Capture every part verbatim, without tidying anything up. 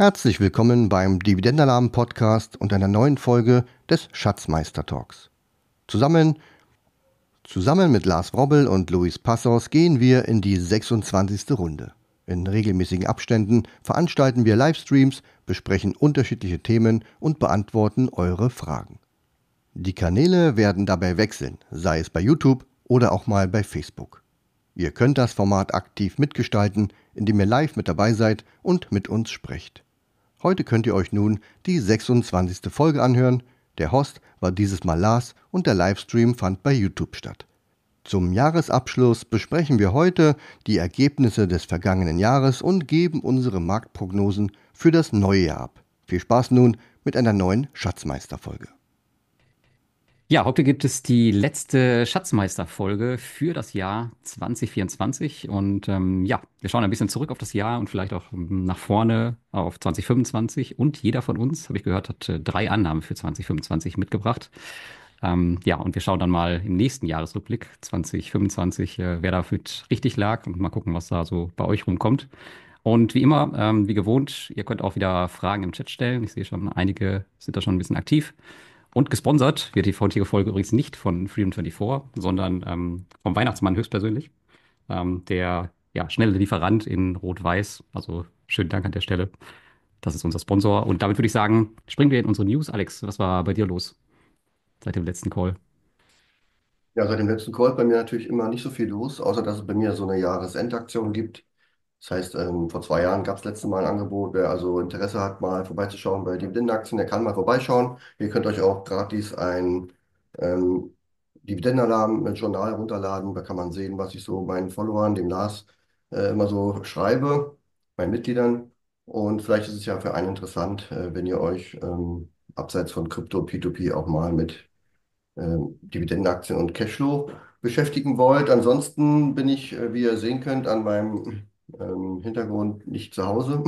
Herzlich willkommen beim Dividendenalarm-Podcast und einer neuen Folge des Schatzmeister-Talks. Zusammen, zusammen mit Lars Wrobbel und Luis Passos gehen wir in die sechsundzwanzigste Runde. In regelmäßigen Abständen veranstalten wir Livestreams, besprechen unterschiedliche Themen und beantworten eure Fragen. Die Kanäle werden dabei wechseln, sei es bei YouTube oder auch mal bei Facebook. Ihr könnt das Format aktiv mitgestalten, indem ihr live mit dabei seid und mit uns sprecht. Heute könnt ihr euch nun die sechsundzwanzigste Folge anhören. Der Host war dieses Mal Lars und der Livestream fand bei YouTube statt. Zum Jahresabschluss besprechen wir heute die Ergebnisse des vergangenen Jahres und geben unsere Marktprognosen für das neue Jahr ab. Viel Spaß nun mit einer neuen Schatzmeister-Folge. Ja, heute gibt es die letzte Schatzmeister-Folge für das Jahr zwanzig vierundzwanzig. Und ähm, ja, wir schauen ein bisschen zurück auf das Jahr und vielleicht auch ähm, nach vorne auf zwanzig fünfundzwanzig. Und jeder von uns, habe ich gehört, hat äh, drei Annahmen für zwanzig fünfundzwanzig mitgebracht. Ähm, ja, und wir schauen dann mal im nächsten Jahresrückblick zwanzig fünfundzwanzig, äh, wer da mit richtig lag und mal gucken, was da so bei euch rumkommt. Und wie immer, ähm, wie gewohnt, ihr könnt auch wieder Fragen im Chat stellen. Ich sehe schon, einige sind da schon ein bisschen aktiv. Und gesponsert wird die heutige Folge übrigens nicht von Freedom vierundzwanzig, sondern ähm, vom Weihnachtsmann höchstpersönlich. Ähm, der ja, schnelle Lieferant in Rot-Weiß. Also schönen Dank an der Stelle. Das ist unser Sponsor. Und damit würde ich sagen, springen wir in unsere News. Alex, was war bei dir los seit dem letzten Call? Ja, seit dem letzten Call bei mir natürlich immer nicht so viel los, außer dass es bei mir so eine Jahresendaktion gibt. Das heißt, ähm, vor zwei Jahren gab es letztes Mal ein Angebot. Wer also Interesse hat, mal vorbeizuschauen bei Dividendenaktien, der kann mal vorbeischauen. Ihr könnt euch auch gratis ein ähm, Dividendenalarm mit Journal runterladen. Da kann man sehen, was ich so meinen Followern, dem Lars, äh, immer so schreibe, meinen Mitgliedern. Und vielleicht ist es ja für einen interessant, äh, wenn ihr euch ähm, abseits von Krypto, P zwei P auch mal mit ähm, Dividendenaktien und Cashflow beschäftigen wollt. Ansonsten bin ich, äh, wie ihr sehen könnt, an meinem ähm, Hintergrund nicht zu Hause.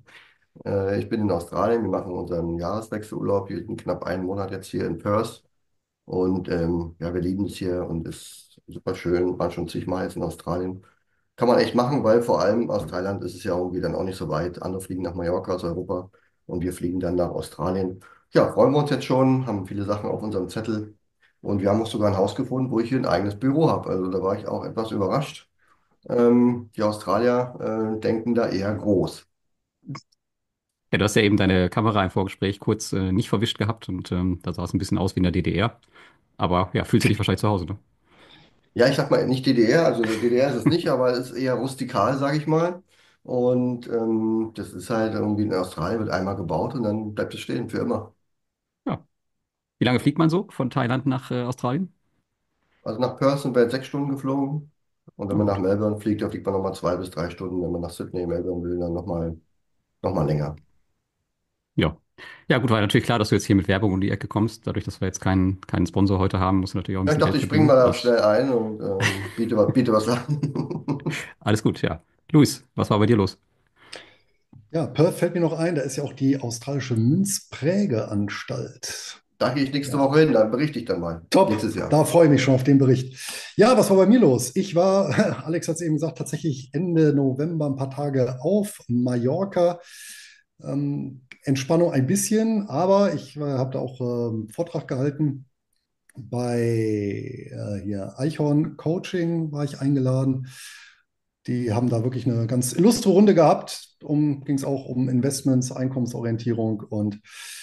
Äh, ich bin in Australien. Wir machen unseren Jahreswechselurlaub. Wir sind knapp einen Monat jetzt hier in Perth. Und ähm, ja, wir lieben es hier und es ist super schön. Waren schon zigmal jetzt in Australien. Kann man echt machen, weil vor allem aus Thailand ist es ja irgendwie dann auch nicht so weit. Andere fliegen nach Mallorca aus Europa und wir fliegen dann nach Australien. Ja, freuen wir uns jetzt schon, haben viele Sachen auf unserem Zettel und wir haben auch sogar ein Haus gefunden, wo ich hier ein eigenes Büro habe. Also da war ich auch etwas überrascht. Ähm, die Australier äh, denken da eher groß. Ja, du hast ja eben deine Kamera im Vorgespräch kurz äh, nicht verwischt gehabt und ähm, da sah es ein bisschen aus wie in der D D R. Aber ja, fühlst du dich wahrscheinlich zu Hause, ne? Ja, ich sag mal nicht D D R, also D D R ist es nicht, aber es ist eher rustikal, sage ich mal. Und ähm, das ist halt irgendwie in Australien wird einmal gebaut und dann bleibt es stehen für immer. Ja. Wie lange fliegt man so von Thailand nach äh, Australien? Also nach Perth sind wir jetzt sechs Stunden geflogen. Und wenn Oh, man nach gut. Melbourne fliegt, dann fliegt man nochmal zwei bis drei Stunden. Wenn man nach Sydney, Melbourne will, dann nochmal noch mal länger. Ja. Ja, gut, war natürlich klar, dass du jetzt hier mit Werbung um die Ecke kommst. Dadurch, dass wir jetzt keinen, keinen Sponsor heute haben, musst du natürlich auch ein Ja, ich bisschen dachte, Geld ich springe verdienen. mal da Ich, schnell ein und ähm, biete, was- biete was an. alles gut, ja. Luis, was war bei dir los? Ja, Perth fällt mir noch ein, da ist ja auch die australische Münzprägeanstalt. Da gehe ich nächste Ja, Woche hin, dann berichte ich dann mal. top, Nächstes Jahr. da freue ich mich schon auf den Bericht. Ja, was war bei mir los? Ich war, Alex hat es eben gesagt, tatsächlich Ende November ein paar Tage auf Mallorca. Ähm, Entspannung ein bisschen, aber ich äh, habe da auch ähm, einen Vortrag gehalten. Bei äh, hier Eichhorn Coaching war ich eingeladen. Die haben da wirklich eine ganz illustre Runde gehabt. Um, ging es auch um Investments, Einkommensorientierung und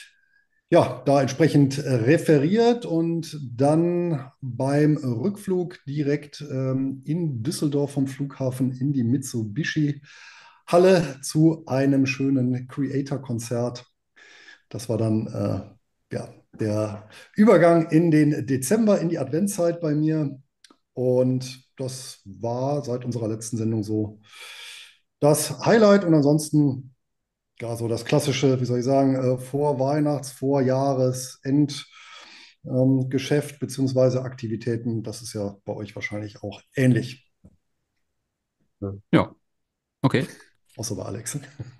ja, da entsprechend äh, referiert und dann beim Rückflug direkt ähm, in Düsseldorf vom Flughafen in die Mitsubishi Halle zu einem schönen Creator-Konzert. Das war dann äh, ja, der Übergang in den Dezember, in die Adventszeit bei mir. Und das war seit unserer letzten Sendung so das Highlight. Und ansonsten, ja, so das klassische, wie soll ich sagen, äh, Vor-Weihnachts-, Vor-Jahres-End. Ähm, Geschäft beziehungsweise Aktivitäten, das ist ja bei euch wahrscheinlich auch ähnlich, Ja, okay. außer bei Alex.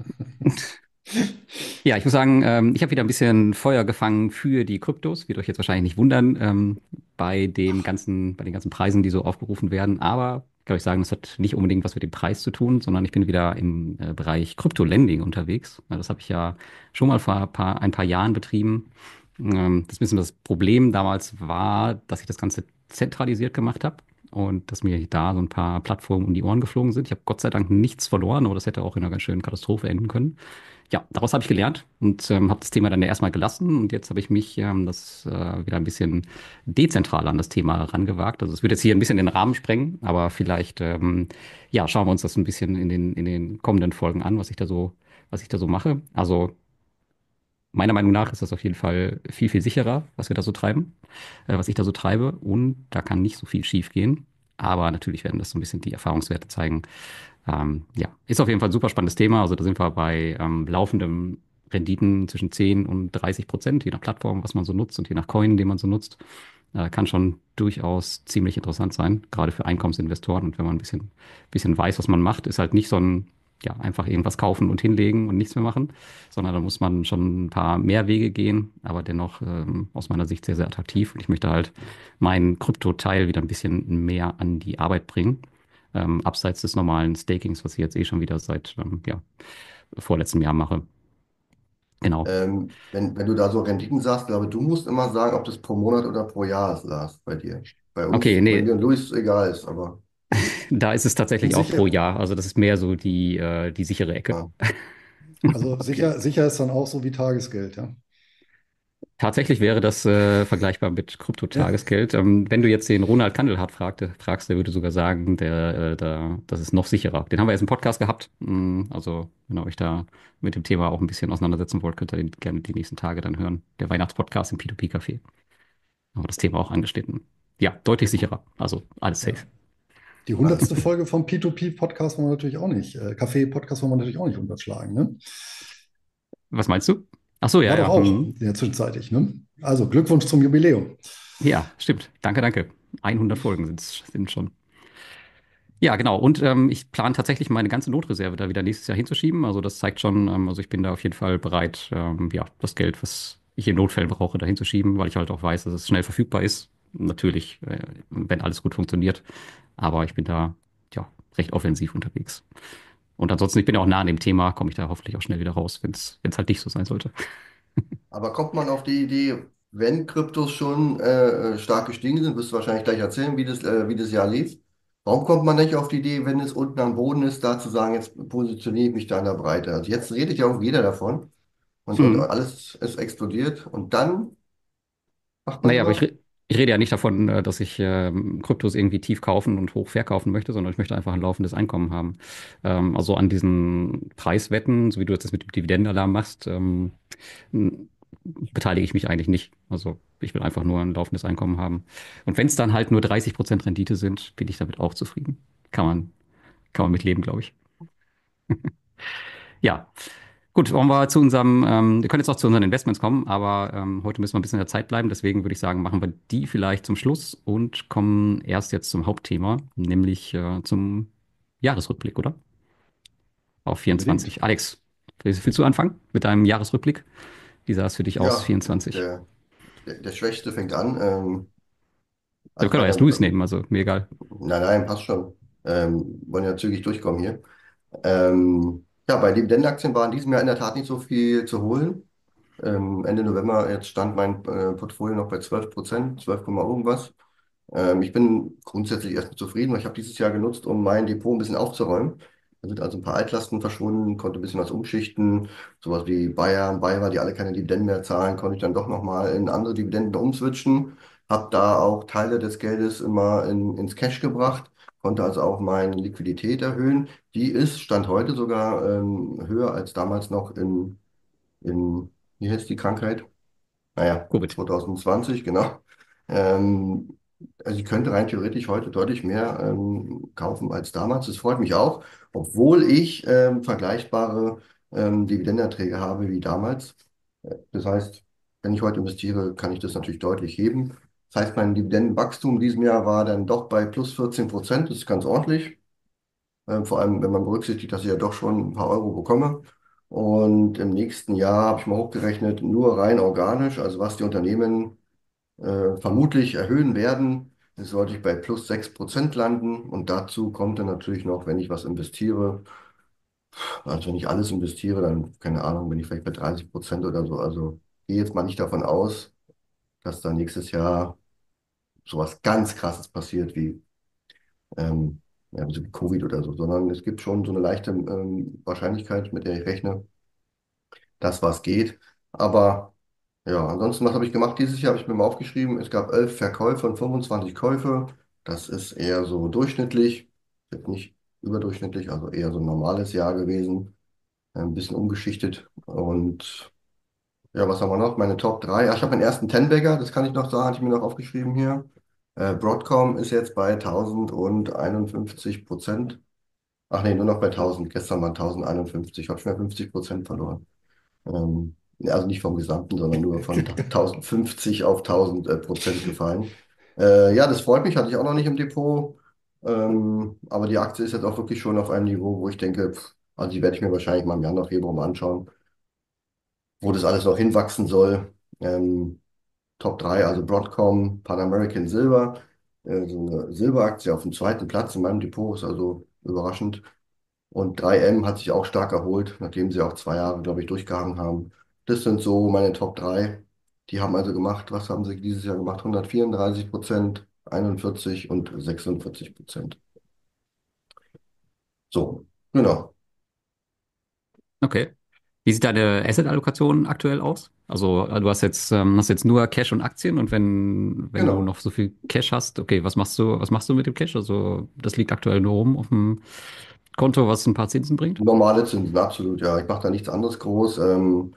Ja, ich muss sagen, ähm, ich habe wieder ein bisschen Feuer gefangen für die Kryptos. Wird euch jetzt wahrscheinlich nicht wundern, ähm, bei dem ganzen, bei den ganzen Preisen, die so aufgerufen werden. Aber kann ich sagen, das hat nicht unbedingt was mit dem Preis zu tun, sondern ich bin wieder im äh, Bereich Krypto-Lending unterwegs. Ja, das habe ich ja schon mal vor ein paar, ein paar Jahren betrieben. Ähm, das bisschen das Problem damals war, dass ich das Ganze zentralisiert gemacht habe und dass mir da so ein paar Plattformen um die Ohren geflogen sind. Ich habe Gott sei Dank nichts verloren, aber das hätte auch in einer ganz schönen Katastrophe enden können. Ja, daraus habe ich gelernt und ähm, habe das Thema dann erstmal gelassen und jetzt habe ich mich ähm, das äh, wieder ein bisschen dezentral an das Thema rangewagt. Also es wird jetzt hier ein bisschen den Rahmen sprengen, aber vielleicht ähm, ja, schauen wir uns das ein bisschen in den, in den kommenden Folgen an, was ich da so, was ich da so mache. Also meiner Meinung nach ist das auf jeden Fall viel, viel sicherer, was wir da so treiben, äh, was ich da so treibe und da kann nicht so viel schief gehen. Aber natürlich werden das so ein bisschen die Erfahrungswerte zeigen, ähm, ja, ist auf jeden Fall ein super spannendes Thema. Also da sind wir bei ähm, laufenden Renditen zwischen zehn und dreißig Prozent, je nach Plattform, was man so nutzt und je nach Coin, den man so nutzt. Äh, kann schon durchaus ziemlich interessant sein, gerade für Einkommensinvestoren. Und wenn man ein bisschen, bisschen weiß, was man macht, ist halt nicht so ein, ja, einfach irgendwas kaufen und hinlegen und nichts mehr machen, sondern da muss man schon ein paar mehr Wege gehen, aber dennoch ähm, aus meiner Sicht sehr, sehr attraktiv. Und ich möchte halt meinen Krypto-Teil wieder ein bisschen mehr an die Arbeit bringen ähm, abseits des normalen Stakings, was ich jetzt eh schon wieder seit ähm, ja, vorletztem Jahr mache. Genau. Ähm, wenn, wenn du da so Renditen sagst, glaube du musst immer sagen, ob das pro Monat oder pro Jahr ist, Lars, bei dir. Bei Okay, uns, bei nee, mir und Luis egal ist, aber da ist es Und tatsächlich auch pro sicher, Jahr. Also das ist mehr so die, äh, die sichere Ecke. ah, also okay. sicher, sicher ist dann auch so wie Tagesgeld, ja. Tatsächlich wäre das äh, vergleichbar mit Ja, Kryptotagesgeld. Ähm, wenn du jetzt den Ronald Kandelhardt fragte, fragst, der würde sogar sagen, der, äh, da, das ist noch sicherer. Den haben wir jetzt im Podcast gehabt. Mm, Also, wenn ihr euch da mit dem Thema auch ein bisschen auseinandersetzen wollt, könnt ihr den gerne die nächsten Tage dann hören. Der Weihnachtspodcast im P zwei P-Café. Aber das Thema auch angeschnitten. Ja, deutlich sicherer. Also alles safe. ja. Die Also, hundertste Folge vom P zwei P-Podcast wollen wir natürlich auch nicht, äh, Kaffee-Podcast wollen wir natürlich auch nicht unterschlagen, ne? Was meinst du? Ach so, ja, War doch ja. auch Hm. in der Zwischenzeitig, ne? Also Glückwunsch zum Jubiläum. Ja, stimmt. Danke, danke. hundert Folgen sind's, sind schon. Ja, genau. Und ähm, ich plane tatsächlich meine ganze Notreserve da wieder nächstes Jahr hinzuschieben. Also das zeigt schon, ähm, also ich bin da auf jeden Fall bereit, ähm, ja, das Geld, was ich in Notfällen brauche, da hinzuschieben, weil ich halt auch weiß, dass es schnell verfügbar ist. Natürlich, äh, wenn alles gut funktioniert. Aber ich bin da, ja, recht offensiv unterwegs. Und ansonsten, ich bin ja auch nah an dem Thema, komme ich da hoffentlich auch schnell wieder raus, wenn es wenn es halt nicht so sein sollte. aber kommt man auf die Idee, wenn Kryptos schon äh, äh, stark gestiegen sind, wirst du wahrscheinlich gleich erzählen, wie das, äh, wie das Jahr lief. Warum kommt man nicht auf die Idee, wenn es unten am Boden ist, da zu sagen, jetzt positioniere ich mich da in der Breite? Also jetzt redet ja auch jeder davon und, und Hm. alles ist explodiert und dann macht man Naja, aber ich, sowas? re- ich rede ja nicht davon, äh, dass ich ähm, Kryptos irgendwie tief kaufen und hoch verkaufen möchte, sondern ich möchte einfach ein laufendes Einkommen haben. Ähm, also an diesen Preiswetten, so wie du das mit dem Dividendenalarm machst, ähm, n- beteilige ich mich eigentlich nicht. Also ich will einfach nur ein laufendes Einkommen haben. Und wenn es dann halt nur dreißig Prozent Rendite sind, bin ich damit auch zufrieden. Kann man, kann man mit leben, glaube ich. Ja, gut, wollen wir zu unserem, ähm, wir können jetzt auch zu unseren Investments kommen, aber ähm, heute müssen wir ein bisschen in der Zeit bleiben. Deswegen würde ich sagen, machen wir die vielleicht zum Schluss und kommen erst jetzt zum Hauptthema, nämlich äh, zum Jahresrückblick, oder? Auf Unbedingt. vierundzwanzig. Alex, willst, willst du anfangen mit deinem Jahresrückblick? Wie sah es für dich aus, Ja, vierundzwanzig? der, der, der Schwächste fängt an. Ähm, Ja, wir also können bei auch erst der, Luis nehmen, also mir egal. nein, nein, passt schon. Ähm, wollen ja zügig durchkommen hier. Ähm, ja, bei Dividendenaktien war in diesem Jahr in der Tat nicht so viel zu holen. Ähm, Ende November, jetzt stand mein äh, Portfolio noch bei zwölf Prozent, zwölf, Komma irgendwas. Ähm, ich bin grundsätzlich erstmal zufrieden, weil ich habe dieses Jahr genutzt, um mein Depot ein bisschen aufzuräumen. Da sind also ein paar Altlasten verschwunden, konnte ein bisschen was umschichten. Sowas wie Bayern, Bayer, die alle keine Dividenden mehr zahlen, konnte ich dann doch nochmal in andere Dividenden umswitchen. Habe da auch Teile des Geldes immer in, ins Cash gebracht, konnte also auch meine Liquidität erhöhen. Die ist, Stand heute sogar ähm, höher als damals noch in, in, wie heißt die Krankheit? Naja, Covid. zwanzig zwanzig, genau. Ähm, also ich könnte rein theoretisch heute deutlich mehr ähm, kaufen als damals. Das freut mich auch, obwohl ich ähm, vergleichbare ähm, Dividendenerträge habe wie damals. Äh, Das heißt, wenn ich heute investiere, kann ich das natürlich deutlich heben. Das heißt, mein Dividendenwachstum in diesem Jahr war dann doch bei plus vierzehn Prozent. Das ist ganz ordentlich. Ähm, vor allem, wenn man berücksichtigt, dass ich ja doch schon ein paar Euro bekomme. Und im nächsten Jahr habe ich mal hochgerechnet, nur rein organisch, also was die Unternehmen äh, vermutlich erhöhen werden, Jetzt sollte ich bei plus sechs Prozent landen und dazu kommt dann natürlich noch, wenn ich was investiere, also wenn ich alles investiere, dann, keine Ahnung, bin ich vielleicht bei dreißig Prozent oder so. Also gehe jetzt mal nicht davon aus, dass da nächstes Jahr sowas ganz Krasses passiert wie, ähm, ja, so wie Covid oder so, sondern es gibt schon so eine leichte ähm, Wahrscheinlichkeit, mit der ich rechne, dass was geht. Aber ja, ansonsten, was habe ich gemacht dieses Jahr? Habe ich mir mal aufgeschrieben. Es gab elf Verkäufe und fünfundzwanzig Käufe. Das ist eher so durchschnittlich, jetzt nicht überdurchschnittlich, also eher so ein normales Jahr gewesen. Ein bisschen umgeschichtet. Und ja, was haben wir noch? Meine Top drei. Ach, ich habe meinen ersten Ten-Bagger, das kann ich noch sagen, hatte ich mir noch aufgeschrieben hier. Äh, Broadcom ist jetzt bei tausendeinundfünfzig Prozent. Ach nee, nur noch bei tausend. Gestern waren tausendeinundfünfzig. Habe ich mir fünfzig Prozent verloren. Ähm, ja, also nicht vom Gesamten, sondern nur von tausendfünfzig auf tausend äh, Prozent gefallen. Äh, ja, das freut mich, hatte ich auch noch nicht im Depot. Ähm, aber die Aktie ist jetzt auch wirklich schon auf einem Niveau, wo ich denke, pff, also die werde ich mir wahrscheinlich mal im Januar, Februar mal anschauen, wo das alles noch hinwachsen soll. Ähm, Top drei, also Broadcom, Pan American Silver, äh, so eine Silberaktie auf dem zweiten Platz in meinem Depot, ist also überraschend. Und drei M hat sich auch stark erholt, nachdem sie auch zwei Jahre, glaube ich, durchgehangen haben. Das sind so meine Top drei. Die haben also gemacht, was haben sie dieses Jahr gemacht? hundertvierunddreißig Prozent, einundvierzig und sechsundvierzig Prozent. So, genau, Okay. Wie sieht deine Asset-Allokation aktuell aus? Also äh, du hast jetzt, ähm, hast jetzt nur Cash und Aktien und wenn, wenn du genau. noch so viel Cash hast, okay, was machst du, was machst du mit dem Cash? Also das liegt aktuell nur rum auf dem Konto, was ein paar Zinsen bringt? Normale Zinsen, absolut, ja. Ich mache da nichts anderes groß. Ähm,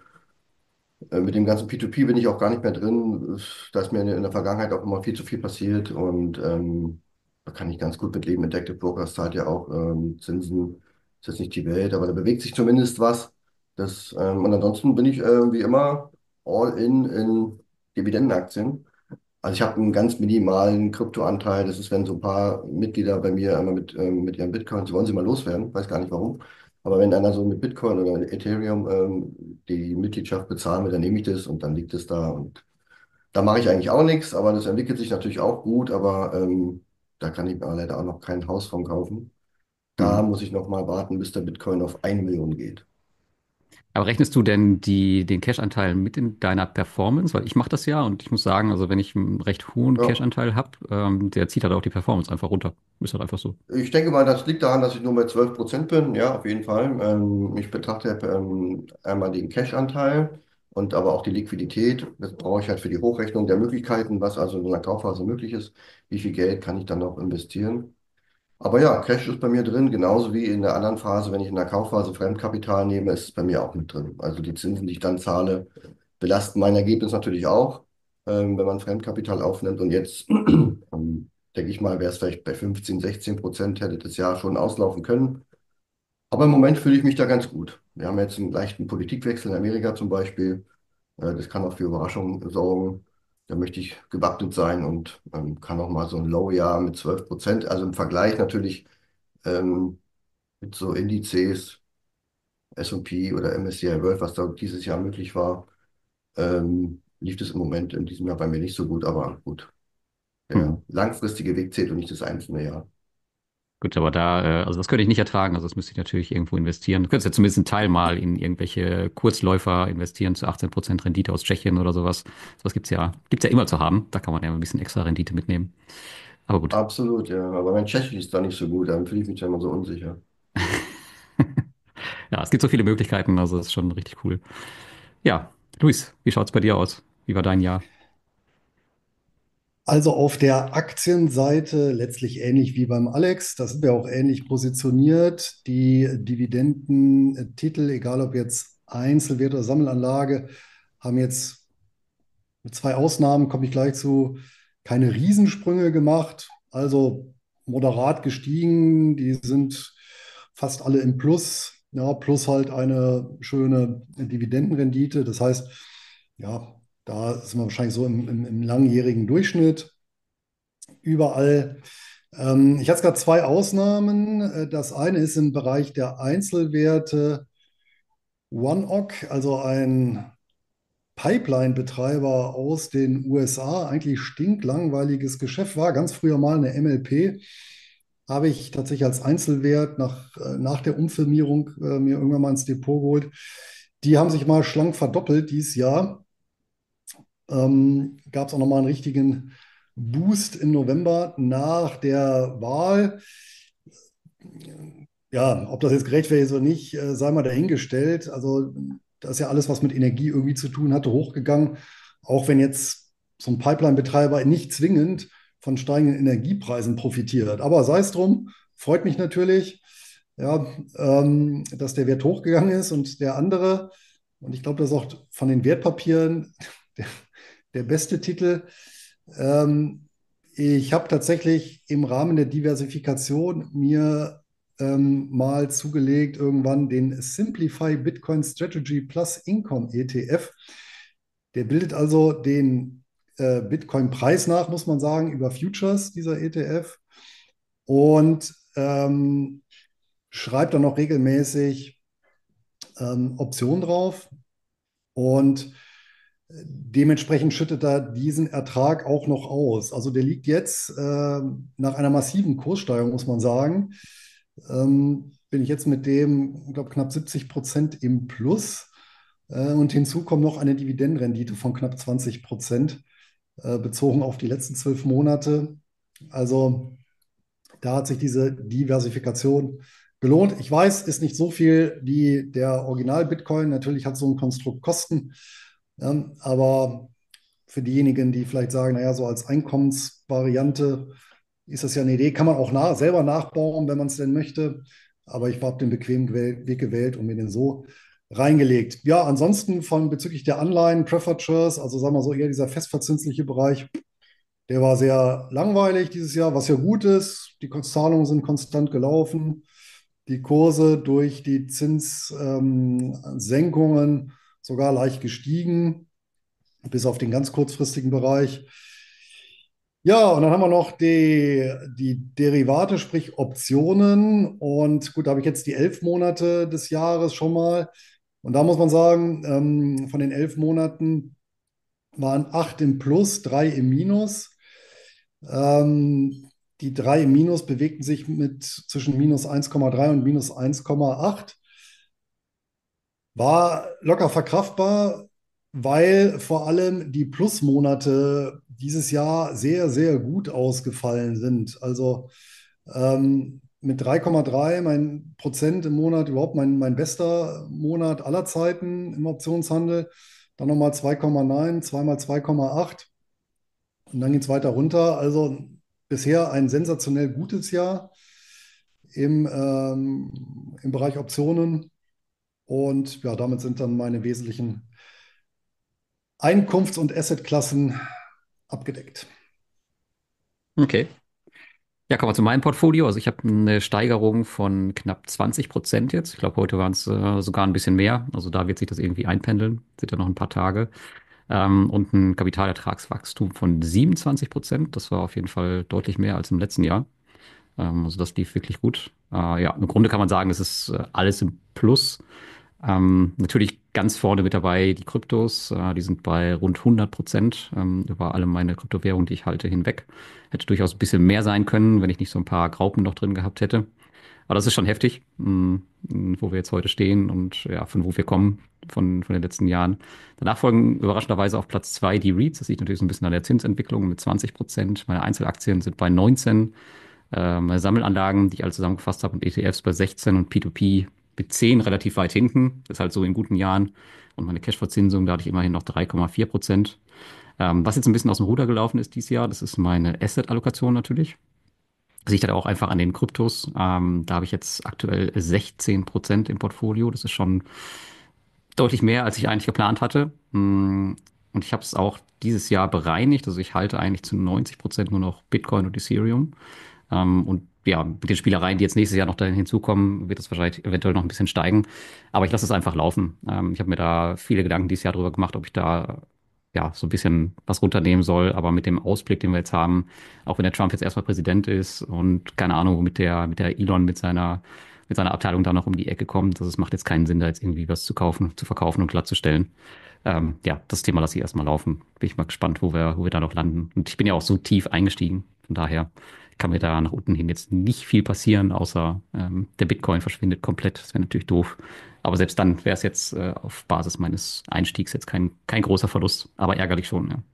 Äh, Mit dem ganzen P zwei P bin ich auch gar nicht mehr drin. Da ist mir in der Vergangenheit auch immer viel zu viel passiert und ähm, da kann ich ganz gut mit leben. Interactive Brokers zahlt ja auch ähm, Zinsen. Ist jetzt nicht die Welt, aber da bewegt sich zumindest was. Das, ähm, und ansonsten bin ich äh, wie immer all in in Dividendenaktien. Also ich habe einen ganz minimalen Kryptoanteil. Das ist, wenn so ein paar Mitglieder bei mir einmal mit, ähm, mit ihren Bitcoins, wollen sie mal loswerden, weiß gar nicht warum. Aber wenn einer so mit Bitcoin oder Ethereum ähm, die Mitgliedschaft bezahlen will, dann nehme ich das und dann liegt es da. Und da mache ich eigentlich auch nichts, aber das entwickelt sich natürlich auch gut, aber ähm, da kann ich mir leider auch noch kein Haus von kaufen. Da Mhm. muss ich noch mal warten, bis der Bitcoin auf eine Million geht. Aber rechnest du denn die, den Cash-Anteil mit in deiner Performance? Weil ich mache das ja und ich muss sagen, also wenn ich einen recht hohen Ja. Cash-Anteil habe, ähm, der zieht halt auch die Performance einfach runter. Ist halt einfach so. Ich denke mal, das liegt daran, dass ich nur bei zwölf Prozent bin. Ja, auf jeden Fall. Ähm, ich betrachte ähm, einmal den Cash-Anteil und aber auch die Liquidität. Das brauche ich halt für die Hochrechnung der Möglichkeiten, was also in einer Kaufphase möglich ist. Wie viel Geld kann ich dann noch investieren? Aber ja, Cash ist bei mir drin, genauso wie in der anderen Phase, wenn ich in der Kaufphase Fremdkapital nehme, ist es bei mir auch mit drin. Also die Zinsen, die ich dann zahle, belasten mein Ergebnis natürlich auch, ähm, wenn man Fremdkapital aufnimmt. Und jetzt, ähm, denke ich mal, wäre es vielleicht bei fünfzehn, sechzehn Prozent, hätte das Jahr schon auslaufen können. Aber im Moment fühle ich mich da ganz gut. Wir haben jetzt einen leichten Politikwechsel in Amerika zum Beispiel. Äh, das kann auch für Überraschungen sorgen. Da möchte ich gewappnet sein und ähm, kann auch mal so ein Low-Jahr mit zwölf Prozent, also im Vergleich natürlich ähm, mit so Indizes, S und P oder M S C I World, was da dieses Jahr möglich war, ähm, lief es im Moment in diesem Jahr bei mir nicht so gut, aber gut. Mhm. Der langfristige Weg zählt und nicht das einzelne Jahr. Gut, aber da, äh, also das könnte ich nicht ertragen. Also das müsste ich natürlich irgendwo investieren. Du könntest ja zumindest einen Teil mal in irgendwelche Kurzläufer investieren zu achtzehn Prozent Rendite aus Tschechien oder sowas. Sowas gibt's ja, gibt's ja immer zu haben. Da kann man ja ein bisschen extra Rendite mitnehmen. Aber gut. Absolut, ja. Aber mein Tschechisch ist da nicht so gut, dann fühle ich mich da immer so unsicher. Ja, es gibt so viele Möglichkeiten, also das ist schon richtig cool. Ja, Luis, wie schaut's bei dir aus? Wie war dein Jahr? Also auf der Aktienseite letztlich ähnlich wie beim Alex. Da sind wir auch ähnlich positioniert. Die Dividendentitel, egal ob jetzt Einzelwert oder Sammelanlage, haben jetzt mit zwei Ausnahmen, komme ich gleich zu, keine Riesensprünge gemacht. Also moderat gestiegen. Die sind fast alle im Plus. Ja, plus halt eine schöne Dividendenrendite. Das heißt, ja, da sind wir wahrscheinlich so im, im, im langjährigen Durchschnitt überall. Ähm, ich hatte gerade zwei Ausnahmen. Äh, Das eine ist im Bereich der Einzelwerte OneOk, also ein Pipeline-Betreiber aus den U S A, eigentlich stinklangweiliges Geschäft war. Ganz früher mal eine M L P, habe ich tatsächlich als Einzelwert nach, äh, nach der Umfirmierung äh, mir irgendwann mal ins Depot geholt. Die haben sich mal schlank verdoppelt dieses Jahr. Ähm, gab es auch nochmal einen richtigen Boost im November nach der Wahl. Ja, ob das jetzt gerechtfertigt ist oder nicht, äh, sei mal dahingestellt. Also, da ist ja alles, was mit Energie irgendwie zu tun hatte, hochgegangen. Auch wenn jetzt so ein Pipeline-Betreiber nicht zwingend von steigenden Energiepreisen profitiert. Aber sei es drum, freut mich natürlich, ja, ähm, dass der Wert hochgegangen ist und der andere. Und ich glaube, das ist auch von den Wertpapieren der, der beste Titel. Ähm, Ich habe tatsächlich im Rahmen der Diversifikation mir ähm, mal zugelegt, irgendwann den Simplify Bitcoin Strategy Plus Income E T F. Der bildet also den äh, Bitcoin-Preis nach, muss man sagen, über Futures, dieser E T F. Und ähm, schreibt dann noch regelmäßig ähm, Optionen drauf. Und dementsprechend schüttet er diesen Ertrag auch noch aus. Also der liegt jetzt äh, nach einer massiven Kurssteigerung, muss man sagen, ähm, bin ich jetzt mit dem, ich glaube, knapp siebzig Prozent im Plus. Äh, und hinzu kommt noch eine Dividendenrendite von knapp zwanzig Prozent, äh, bezogen auf die letzten zwölf Monate. Also da hat sich diese Diversifikation gelohnt. Ich weiß, ist nicht so viel wie der Original-Bitcoin. Natürlich hat so ein Konstrukt Kosten. Ja, aber für diejenigen, die vielleicht sagen, naja, so als Einkommensvariante ist das ja eine Idee, kann man auch nach, selber nachbauen, wenn man es denn möchte. Aber ich habe den bequemen gewählt, Weg gewählt und mir den so reingelegt. Ja, ansonsten von bezüglich der Anleihen, Preferred Shares, also sagen wir so eher dieser festverzinsliche Bereich, der war sehr langweilig dieses Jahr, was ja gut ist. Die Zahlungen sind konstant gelaufen. Die Kurse durch die Zinssenkungen sogar leicht gestiegen, bis auf den ganz kurzfristigen Bereich. Ja, und dann haben wir noch die, die Derivate, sprich Optionen. Und gut, da habe ich jetzt die elf Monate des Jahres schon mal. Und da muss man sagen, ähm, von den elf Monaten waren acht im Plus, drei im Minus. Ähm, die drei im Minus bewegten sich mit zwischen minus eins Komma drei und minus eins Komma acht. War locker verkraftbar, weil vor allem die Plusmonate dieses Jahr sehr, sehr gut ausgefallen sind. Also ähm, mit drei Komma drei mein Prozent im Monat, überhaupt mein, mein bester Monat aller Zeiten im Optionshandel. Dann nochmal zwei Komma neun, zweimal zwei Komma acht und dann geht es weiter runter. Also bisher ein sensationell gutes Jahr im, ähm, im Bereich Optionen. Und ja, damit sind dann meine wesentlichen Einkunfts- und Assetklassen abgedeckt. Okay. Ja, kommen wir zu meinem Portfolio. Also ich habe eine Steigerung von knapp zwanzig Prozent jetzt. Ich glaube, heute waren es äh, sogar ein bisschen mehr. Also da wird sich das irgendwie einpendeln. Sind ja noch ein paar Tage. Ähm, und ein Kapitalertragswachstum von siebenundzwanzig Prozent. Das war auf jeden Fall deutlich mehr als im letzten Jahr. Ähm, also das lief wirklich gut. Äh, ja, im Grunde kann man sagen, es ist äh, alles im Plus. Ähm, natürlich ganz vorne mit dabei die Kryptos. Äh, die sind bei rund hundert Prozent ähm, über alle meine Kryptowährungen, die ich halte, hinweg. Hätte durchaus ein bisschen mehr sein können, wenn ich nicht so ein paar Graupen noch drin gehabt hätte. Aber das ist schon heftig, mh, wo wir jetzt heute stehen und ja, von wo wir kommen von, von den letzten Jahren. Danach folgen überraschenderweise auf Platz zwei die REITs. Das liegt natürlich so ein bisschen an der Zinsentwicklung mit zwanzig Prozent. Meine Einzelaktien sind bei neunzehn. Äh, meine Sammelanlagen, die ich alle zusammengefasst habe, und E T Fs bei sechzehn und P zwei P mit zehn relativ weit hinten. Das ist halt so in guten Jahren. Und meine Cash-Verzinsung, da hatte ich immerhin noch drei Komma vier Prozent. Ähm, was jetzt ein bisschen aus dem Ruder gelaufen ist dieses Jahr, das ist meine Asset-Allokation natürlich. Das liegt halt auch einfach an den Kryptos. Ähm, da habe ich jetzt aktuell sechzehn Prozent im Portfolio. Das ist schon deutlich mehr, als ich eigentlich geplant hatte. Mm, Und ich habe es auch dieses Jahr bereinigt. Also ich halte eigentlich zu neunzig Prozent nur noch Bitcoin und Ethereum. Ähm, und ja, mit den Spielereien, die jetzt nächstes Jahr noch dahin hinzukommen, wird das wahrscheinlich eventuell noch ein bisschen steigen. Aber ich lasse es einfach laufen. Ähm, ich habe mir da viele Gedanken dieses Jahr drüber gemacht, ob ich da ja so ein bisschen was runternehmen soll. Aber mit dem Ausblick, den wir jetzt haben, auch wenn der Trump jetzt erstmal Präsident ist und keine Ahnung, womit der, mit der Elon mit seiner mit seiner Abteilung da noch um die Ecke kommt. Also es macht jetzt keinen Sinn, da jetzt irgendwie was zu kaufen, zu verkaufen und glattzustellen. Ähm, ja, das Thema lasse ich erstmal laufen. Bin ich mal gespannt, wo wir, wo wir da noch landen. Und ich bin ja auch so tief eingestiegen. Von daher kann mir da nach unten hin jetzt nicht viel passieren, außer ähm, der Bitcoin verschwindet komplett. Das wäre natürlich doof. Aber selbst dann wäre es jetzt äh, auf Basis meines Einstiegs jetzt kein, kein großer Verlust, aber ärgerlich schon, ja.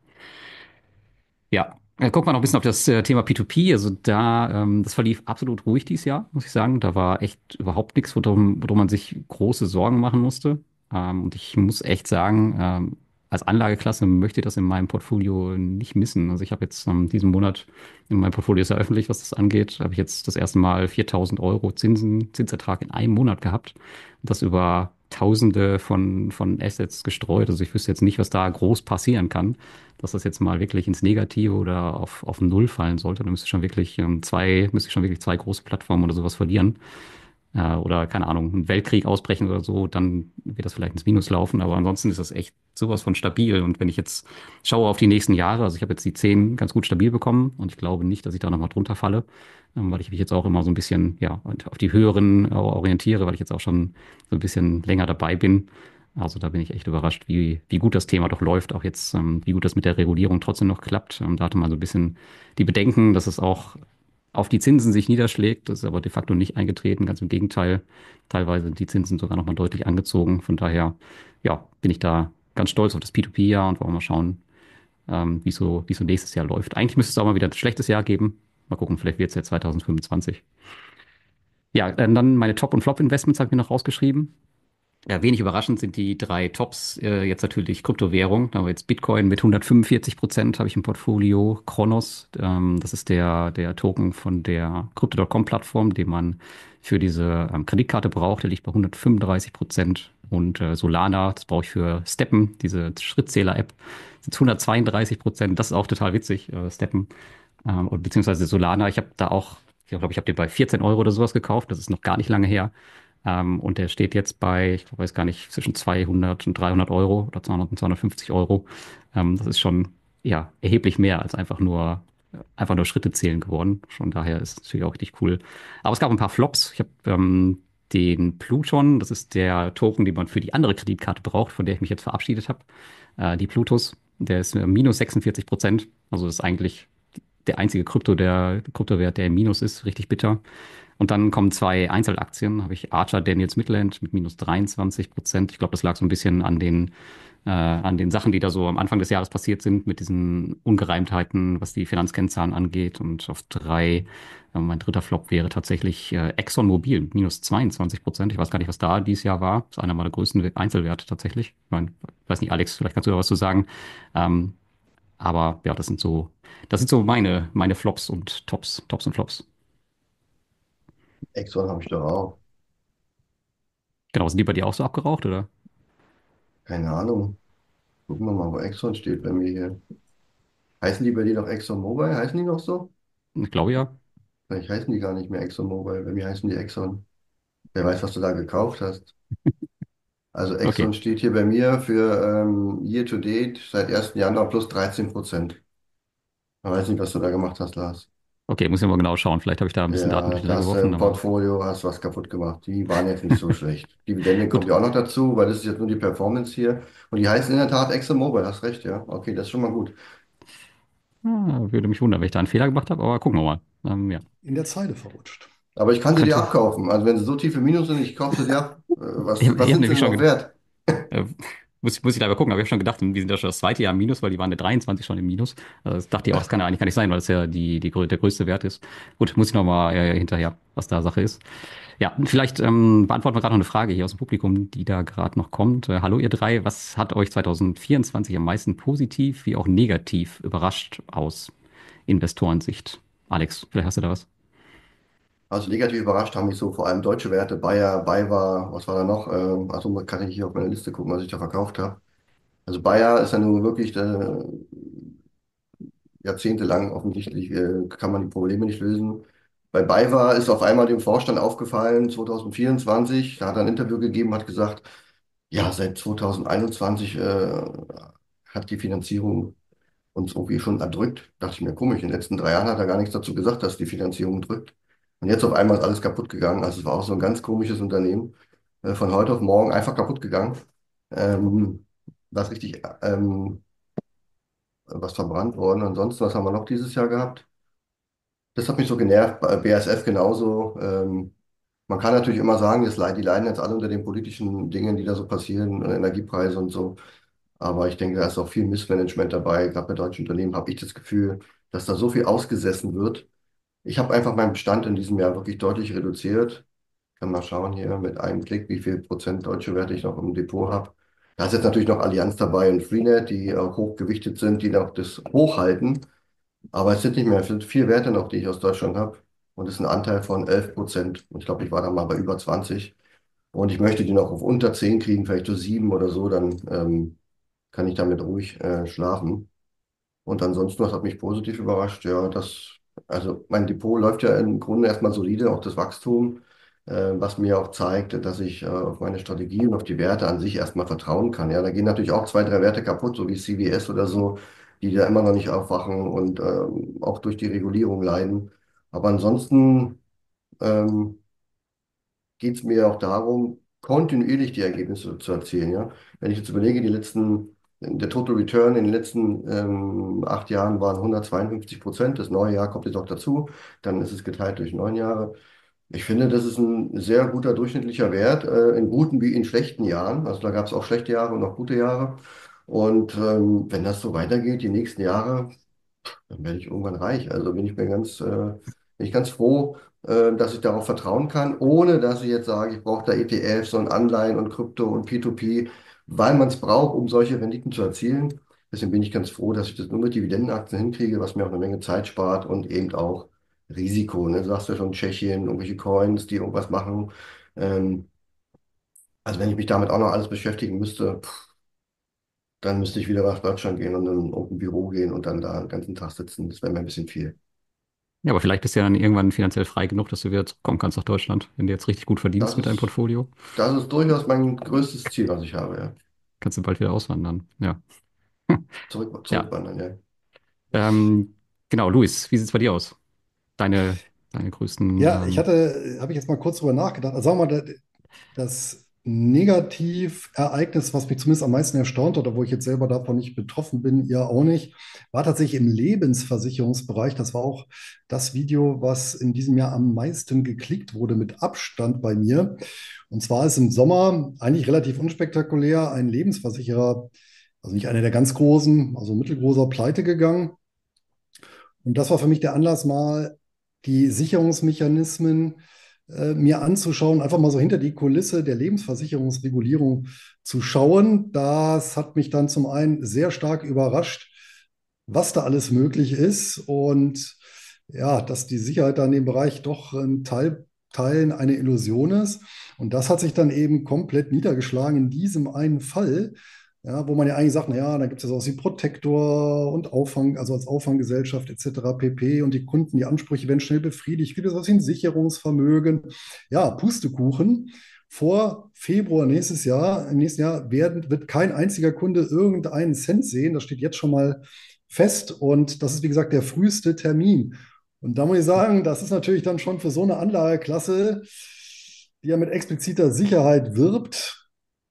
Ja, äh, guck mal noch ein bisschen auf das äh, Thema P zwei P. Also da, ähm, das verlief absolut ruhig dieses Jahr, muss ich sagen. Da war echt überhaupt nichts, worum, worum man sich große Sorgen machen musste. Ähm, und ich muss echt sagen, ähm, als Anlageklasse möchte ich das in meinem Portfolio nicht missen. Also ich habe jetzt ähm, diesen Monat, in meinem Portfolio ist ja öffentlich, was das angeht, habe ich jetzt das erste Mal viertausend Euro Zinsen, Zinsertrag in einem Monat gehabt. Und das über Tausende von, von Assets gestreut. Also ich wüsste jetzt nicht, was da groß passieren kann, dass das jetzt mal wirklich ins Negative oder auf, auf Null fallen sollte. Dann müsste ich schon wirklich ähm, zwei, müsste ich schon wirklich zwei große Plattformen oder sowas verlieren. Äh, oder keine Ahnung, ein Weltkrieg ausbrechen oder so, dann wird das vielleicht ins Minus laufen. Aber ansonsten ist das echt sowas von stabil. Und wenn ich jetzt schaue auf die nächsten Jahre, also ich habe jetzt die zehn ganz gut stabil bekommen und ich glaube nicht, dass ich da nochmal drunter falle, ähm, weil ich mich jetzt auch immer so ein bisschen ja, auf die höheren äh, orientiere, weil ich jetzt auch schon so ein bisschen länger dabei bin. Also da bin ich echt überrascht, wie, wie gut das Thema doch läuft, auch jetzt, ähm, wie gut das mit der Regulierung trotzdem noch klappt. Ähm, da hatte man so ein bisschen die Bedenken, dass es auch auf die Zinsen sich niederschlägt. Das ist aber de facto nicht eingetreten, ganz im Gegenteil. Teilweise sind die Zinsen sogar nochmal deutlich angezogen. Von daher, ja, bin ich da ganz stolz auf das P zwei P-Jahr und wollen mal schauen, ähm, wie so, wie so nächstes Jahr läuft. Eigentlich müsste es auch mal wieder ein schlechtes Jahr geben. Mal gucken, vielleicht wird es ja zwanzig fünfundzwanzig. Ja, äh, dann meine Top- und Flop-Investments habe ich mir noch rausgeschrieben. Ja, wenig überraschend sind die drei Tops äh, jetzt natürlich Kryptowährung. Da haben wir jetzt Bitcoin mit hundertfünfundvierzig Prozent habe ich im Portfolio. Kronos, ähm, das ist der, der Token von der Crypto Punkt com-Plattform, den man für diese ähm, Kreditkarte braucht. Der liegt bei hundertfünfunddreißig Prozent. Und äh, Solana, das brauche ich für Steppen, diese Schrittzähler-App, sind hundertzweiunddreißig Prozent. Das ist auch total witzig, äh, Steppen. Ähm, und beziehungsweise Solana, ich habe da auch, ich glaube, ich habe den bei vierzehn Euro oder sowas gekauft. Das ist noch gar nicht lange her. Ähm, und der steht jetzt bei, ich weiß gar nicht, zwischen zweihundert und dreihundert Euro oder zweihundert und zweihundertfünfzig Euro. Ähm, das ist schon, ja, erheblich mehr als einfach nur, einfach nur Schritte zählen geworden. Von daher ist es natürlich auch richtig cool. Aber es gab ein paar Flops. Ich habe ähm, den Pluton, das ist der Token, den man für die andere Kreditkarte braucht, von der ich mich jetzt verabschiedet habe. Äh, die Plutus, der ist äh, minus sechsundvierzig Prozent. Also das ist eigentlich der einzige Krypto, der Kryptowert, der im Minus ist, richtig bitter. Und dann kommen zwei Einzelaktien. Habe ich Archer Daniels Midland mit minus dreiundzwanzig Prozent. Ich glaube, das lag so ein bisschen an den, äh, an den Sachen, die da so am Anfang des Jahres passiert sind, mit diesen Ungereimtheiten, was die Finanzkennzahlen angeht. Und auf drei, äh, mein dritter Flop wäre tatsächlich äh, ExxonMobil, mit minus zweiundzwanzig Prozent. Ich weiß gar nicht, was da dieses Jahr war. Das ist einer meiner größten Einzelwerte tatsächlich. Ich meine, ich weiß nicht, Alex, vielleicht kannst du da was zu sagen. Ähm, aber ja, das sind so, das sind so meine, meine Flops und Tops, Tops und Flops. Exxon habe ich doch auch. Genau, sind die bei dir auch so abgeraucht, oder? Keine Ahnung. Gucken wir mal, wo Exxon steht bei mir hier. Heißen die bei dir noch Exxon Mobil? Heißen die noch so? Ich glaube ja. Vielleicht heißen die gar nicht mehr Exxon Mobil. Bei mir heißen die Exxon. Wer weiß, was du da gekauft hast. Also Okay. Exxon steht hier bei mir für ähm, Year to Date seit ersten Januar plus dreizehn Prozent. Ich weiß nicht, was du da gemacht hast, Lars. Okay, muss ich mal genau schauen. Vielleicht habe ich da ein bisschen Daten Ja, da durcheinander hast du geworfen, im aber Portfolio hast was kaputt gemacht. Die waren jetzt nicht so schlecht. Dividende kommt gut. ja auch noch dazu, weil das ist jetzt nur die Performance hier. Und die heißen in der Tat ExxonMobil, hast recht, ja. Okay, das ist schon mal gut. Ah, würde mich wundern, wenn ich da einen Fehler gemacht habe, aber gucken wir mal. Ähm, ja, In der Zeile verrutscht. Aber ich kann sie dir könnte. abkaufen. Also wenn sie so tief im Minus sind, ich kaufe sie dir ab. Äh, Ich, Was, ich was habe sind sie nämlich denn schon, noch ge- wert? äh, muss, ich- muss ich leider gucken, aber ich habe schon gedacht, die sind ja schon das zweite Jahr im Minus, weil die waren der dreiundzwanzig schon im Minus. Also das dachte ich auch, das kann ja eigentlich gar nicht sein, weil das ja die, die, grö- der größte Wert ist. Gut, muss ich nochmal äh, hinterher, was da Sache ist. Ja, vielleicht ähm, beantworten wir gerade noch eine Frage hier aus dem Publikum, die da gerade noch kommt. Äh, hallo ihr drei, was hat euch zwanzig vierundzwanzig am meisten positiv wie auch negativ überrascht aus Investorensicht? Alex, vielleicht hast du da was? Also negativ überrascht haben mich so vor allem deutsche Werte, Bayer, BayWa, was war da noch? Ähm, also man kann ich hier auf meine Liste gucken, was ich da verkauft habe. Also Bayer ist ja nun wirklich äh, jahrzehntelang offensichtlich, äh, kann man die Probleme nicht lösen. Bei BayWa ist auf einmal dem Vorstand aufgefallen, zwanzig vierundzwanzig, da hat er ein Interview gegeben, hat gesagt, ja, seit zwanzig einundzwanzig äh, hat die Finanzierung uns irgendwie schon erdrückt. Dachte ich mir, komisch, in den letzten drei Jahren hat er gar nichts dazu gesagt, dass die Finanzierung drückt. Und jetzt auf einmal ist alles kaputt gegangen. Also es war auch so ein ganz komisches Unternehmen. Äh, von heute auf morgen einfach kaputt gegangen. Ähm, was richtig, ähm, was verbrannt worden. Ansonsten, was haben wir noch dieses Jahr gehabt? Das hat mich so genervt. Bei B A S F genauso. Ähm, man kann natürlich immer sagen, das leid, die leiden jetzt alle unter den politischen Dingen, die da so passieren, äh, Energiepreise und so. Aber ich denke, da ist auch viel Missmanagement dabei. Gerade bei deutschen Unternehmen habe ich das Gefühl, dass da so viel ausgesessen wird. Ich habe einfach meinen Bestand in diesem Jahr wirklich deutlich reduziert. Kann mal schauen hier mit einem Klick, wie viel Prozent deutsche Werte ich noch im Depot habe. Da ist jetzt natürlich noch Allianz dabei und Freenet, die äh, hochgewichtet sind, die noch das hochhalten. Aber es sind nicht mehr, es sind vier Werte noch, die ich aus Deutschland habe. Und es ist ein Anteil von elf Prozent. Und ich glaube, ich war da mal bei über zwanzig. Und ich möchte die noch auf unter zehn kriegen, vielleicht so sieben oder so, dann ähm, kann ich damit ruhig äh, schlafen. Und ansonsten, was hat mich positiv überrascht? Ja, das, also mein Depot läuft ja im Grunde erstmal solide, auch das Wachstum, äh, was mir auch zeigt, dass ich äh, auf meine Strategie und auf die Werte an sich erstmal vertrauen kann. Ja, da gehen natürlich auch zwei, drei Werte kaputt, so wie C V S oder so, die da immer noch nicht aufwachen und ähm, auch durch die Regulierung leiden. Aber ansonsten ähm, geht es mir auch darum, kontinuierlich die Ergebnisse zu erzielen. Ja? Wenn ich jetzt überlege, die letzten, der Total Return in den letzten ähm, acht Jahren waren hundertzweiundfünfzig Prozent. Das neue Jahr kommt jetzt auch dazu. Dann ist es geteilt durch neun Jahre. Ich finde, das ist ein sehr guter durchschnittlicher Wert, äh, in guten wie in schlechten Jahren. Also da gab es auch schlechte Jahre und auch gute Jahre. Und ähm, wenn das so weitergeht, die nächsten Jahre, dann werde ich irgendwann reich. Also bin ich mir ganz, äh, bin ich ganz froh, äh, dass ich darauf vertrauen kann, ohne dass ich jetzt sage, ich brauche da E T Fs und Anleihen und Krypto und P to P, weil man es braucht, um solche Renditen zu erzielen. Deswegen bin ich ganz froh, dass ich das nur mit Dividendenaktien hinkriege, was mir auch eine Menge Zeit spart und eben auch Risiko. Ne? Du sagst ja schon Tschechien, irgendwelche Coins, die irgendwas machen. Ähm, also wenn ich mich damit auch noch alles beschäftigen müsste, pff, dann müsste ich wieder nach Deutschland gehen und in irgendein Büro gehen und dann da den ganzen Tag sitzen. Das wäre mir ein bisschen viel. Ja, aber vielleicht bist du ja dann irgendwann finanziell frei genug, dass du wieder zurückkommen kannst nach Deutschland, wenn du jetzt richtig gut verdienst Das mit deinem ist, Portfolio. das ist durchaus mein größtes Ziel, was ich habe, ja. Kannst du bald wieder auswandern. Ja. Zurück, Ja. zurückwandern, ja. Ähm, genau, Luis, wie sieht's bei dir aus? Deine, deine größten, Ja, ich ähm, hatte, habe ich jetzt mal kurz drüber nachgedacht. Also sagen wir mal, das Negativereignis, was mich zumindest am meisten erstaunt hat, obwohl ich jetzt selber davon nicht betroffen bin, ihr auch nicht, war tatsächlich im Lebensversicherungsbereich. Das war auch das Video, was in diesem Jahr am meisten geklickt wurde, mit Abstand bei mir. Und zwar ist im Sommer eigentlich relativ unspektakulär ein Lebensversicherer, also nicht einer der ganz großen, also mittelgroßer, pleite gegangen. Und das war für mich der Anlass, mal die Sicherungsmechanismen äh, mir anzuschauen, einfach mal so hinter die Kulisse der Lebensversicherungsregulierung zu schauen. Das hat mich dann zum einen sehr stark überrascht, was da alles möglich ist und ja, dass die Sicherheit da in dem Bereich doch in Teil, Teilen eine Illusion ist. Und das hat sich dann eben komplett niedergeschlagen in diesem einen Fall, ja, wo man ja eigentlich sagt, naja, da gibt es ja sowas wie Protektor und Auffang, also als Auffanggesellschaft et cetera pp. Und die Kunden, die Ansprüche werden schnell befriedigt. Gibt es sowas wie ein Sicherungsvermögen? Ja, Pustekuchen. Vor Februar nächstes Jahr, im nächsten Jahr werden, wird kein einziger Kunde irgendeinen Cent sehen. Das steht jetzt schon mal fest. Und das ist, wie gesagt, der früheste Termin. Und da muss ich sagen, das ist natürlich dann schon für so eine Anlageklasse, die ja mit expliziter Sicherheit wirbt,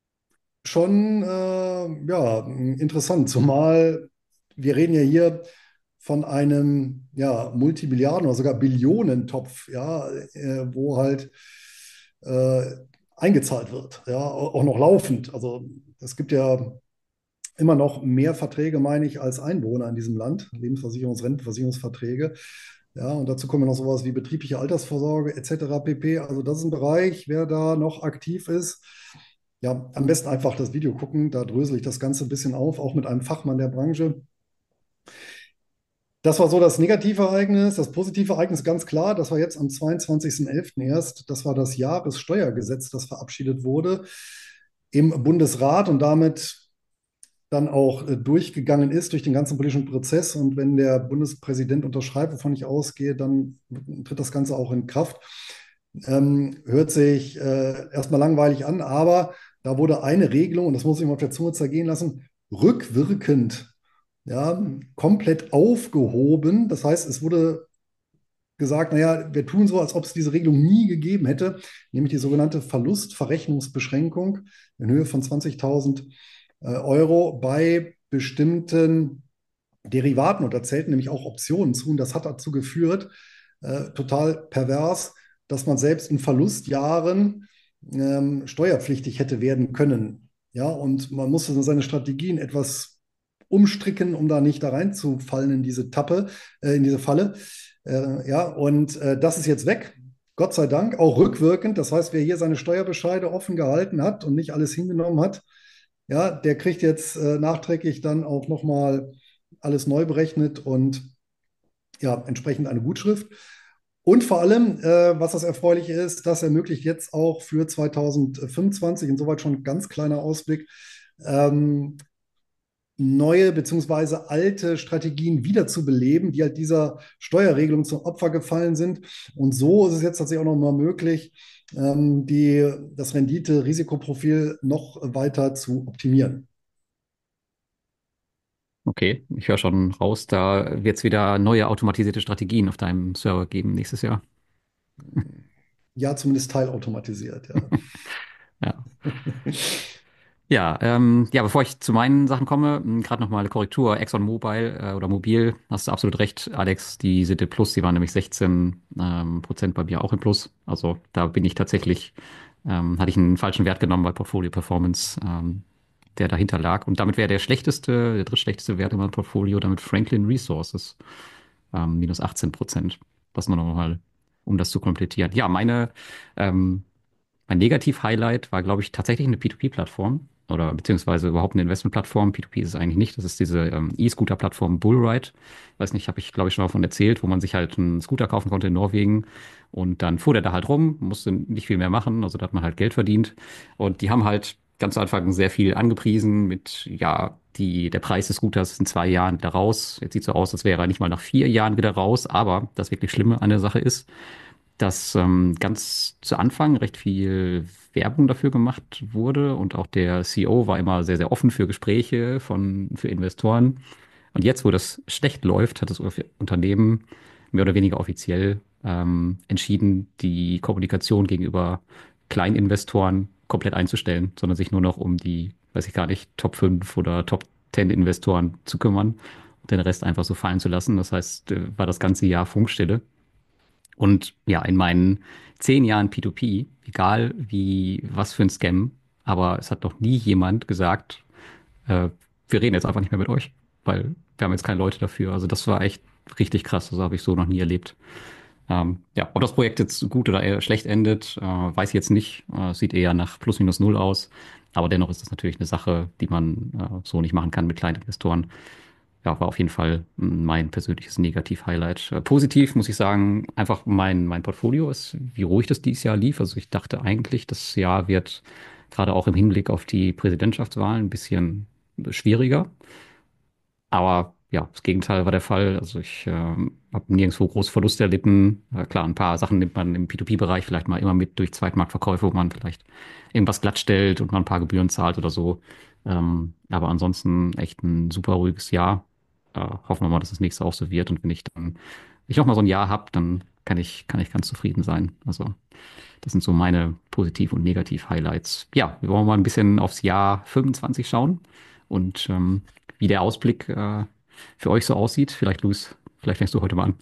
schon äh, ja, interessant. Zumal wir reden ja hier von einem ja, Multimilliarden- oder sogar Billionentopf, ja, äh, wo halt äh, eingezahlt wird, ja, auch noch laufend. Also es gibt ja immer noch mehr Verträge, meine ich, als Einwohner in diesem Land, Lebensversicherungs-, Rentenversicherungsverträge. Ja, und dazu kommen noch sowas wie betriebliche Altersvorsorge et cetera pp. Also das ist ein Bereich, wer da noch aktiv ist, ja, am besten einfach das Video gucken. Da drösel ich das Ganze ein bisschen auf, auch mit einem Fachmann der Branche. Das war so das negative Ereignis. Das positive Ereignis ganz klar, das war jetzt am zweiundzwanzigsten elften erst. Das war das Jahressteuergesetz, das verabschiedet wurde im Bundesrat und damit dann auch äh, durchgegangen ist durch den ganzen politischen Prozess. Und wenn der Bundespräsident unterschreibt, wovon ich ausgehe, dann tritt das Ganze auch in Kraft. Ähm, hört sich äh, erstmal langweilig an, aber da wurde eine Regelung, und das muss ich mal auf der Zunge zergehen lassen, rückwirkend, ja, komplett aufgehoben. Das heißt, es wurde gesagt, naja, wir tun so, als ob es diese Regelung nie gegeben hätte, nämlich die sogenannte Verlustverrechnungsbeschränkung in Höhe von zwanzigtausend äh, Euro bei bestimmten Derivaten und da zählten nämlich auch Optionen zu. Und das hat dazu geführt, äh, total pervers, dass man selbst in Verlustjahren ähm, steuerpflichtig hätte werden können. Ja, und man musste dann seine Strategien etwas umstricken, um da nicht da reinzufallen in diese Tappe, äh, in diese Falle. Äh, ja, und äh, das ist jetzt weg. Gott sei Dank, auch rückwirkend. Das heißt, wer hier seine Steuerbescheide offen gehalten hat und nicht alles hingenommen hat, ja, der kriegt jetzt äh, nachträglich dann auch nochmal alles neu berechnet und ja, entsprechend eine Gutschrift. Und vor allem, äh, was das Erfreuliche ist, das ermöglicht jetzt auch für zweitausendfünfundzwanzig, insoweit schon ein ganz kleiner Ausblick, ähm, neue beziehungsweise alte Strategien wiederzubeleben, die halt dieser Steuerregelung zum Opfer gefallen sind. Und so ist es jetzt tatsächlich auch nochmal möglich, ähm, die, das Rendite-Risikoprofil noch weiter zu optimieren. Okay, ich höre schon raus, da wird es wieder neue automatisierte Strategien auf deinem Server geben nächstes Jahr. Ja, zumindest teilautomatisiert, ja. Ja. Ja, ähm, ja, bevor ich zu meinen Sachen komme, gerade noch mal eine Korrektur. ExxonMobil äh, oder Mobil, hast du absolut recht, Alex, die sind im Plus, die waren nämlich sechzehn ähm, Prozent bei mir auch im Plus. Also da bin ich tatsächlich, ähm, hatte ich einen falschen Wert genommen bei Portfolio Performance, ähm, der dahinter lag. Und damit wäre der schlechteste, der drittschlechteste Wert in meinem Portfolio, damit Franklin Resources, ähm, minus achtzehn Prozent. Das nur noch mal, um das zu komplettieren. Ja, meine ähm, mein Negativ-Highlight war, glaube ich, tatsächlich eine P zwei P-Plattform oder beziehungsweise überhaupt eine Investment-Plattform. P zwei P ist es eigentlich nicht. Das ist diese ähm, E-Scooter-Plattform Bullride. Weiß nicht, habe ich, glaube ich, schon mal davon erzählt, wo man sich halt einen Scooter kaufen konnte in Norwegen. Und dann fuhr der da halt rum, musste nicht viel mehr machen. Also da hat man halt Geld verdient. Und die haben halt ganz zu Anfang sehr viel angepriesen mit, ja, die, der Preis des Scooters ist in zwei Jahren wieder raus. Jetzt sieht so aus, als wäre er nicht mal nach vier Jahren wieder raus. Aber das wirklich Schlimme an der Sache ist, dass ähm, ganz zu Anfang recht viel Werbung dafür gemacht wurde und auch der C E O war immer sehr, sehr offen für Gespräche von, für Investoren. Und jetzt, wo das schlecht läuft, hat das Unternehmen mehr oder weniger offiziell ähm, entschieden, die Kommunikation gegenüber Kleininvestoren komplett einzustellen, sondern sich nur noch um die, weiß ich gar nicht, Top fünf oder Top zehn Investoren zu kümmern und den Rest einfach so fallen zu lassen. Das heißt, äh, war das ganze Jahr Funkstille. Und ja, in meinen zehn Jahren P zwei P, egal wie, was für ein Scam, aber es hat noch nie jemand gesagt, äh, wir reden jetzt einfach nicht mehr mit euch, weil wir haben jetzt keine Leute dafür. Also das war echt richtig krass. Das habe ich so noch nie erlebt. Ähm, ja, ob das Projekt jetzt gut oder eher schlecht endet, äh, weiß ich jetzt nicht. Äh, sieht eher nach plus minus null aus. Aber dennoch ist das natürlich eine Sache, die man äh, so nicht machen kann mit kleinen Investoren. Ja, war auf jeden Fall mein persönliches Negativ-Highlight. Äh, Positiv muss ich sagen, einfach mein, mein Portfolio ist, wie ruhig das dieses Jahr lief. Also ich dachte eigentlich, das Jahr wird gerade auch im Hinblick auf die Präsidentschaftswahlen ein bisschen schwieriger. Aber ja, das Gegenteil war der Fall. Also ich ähm, habe nirgendwo große Verluste erlitten. Äh, klar, ein paar Sachen nimmt man im P zwei P-Bereich vielleicht mal immer mit durch Zweitmarktverkäufe, wo man vielleicht irgendwas glattstellt und man ein paar Gebühren zahlt oder so. Ähm, aber ansonsten echt ein super ruhiges Jahr. Äh, hoffen wir mal, dass das nächste auch so wird. Und wenn ich dann, ich noch mal so ein Jahr habe, dann kann ich, kann ich ganz zufrieden sein. Also das sind so meine Positiv- und Negativ-Highlights. Ja, wir wollen mal ein bisschen aufs Jahr fünfundzwanzig schauen und ähm, wie der Ausblick äh, für euch so aussieht. Vielleicht, Luis, vielleicht fängst du heute mal an.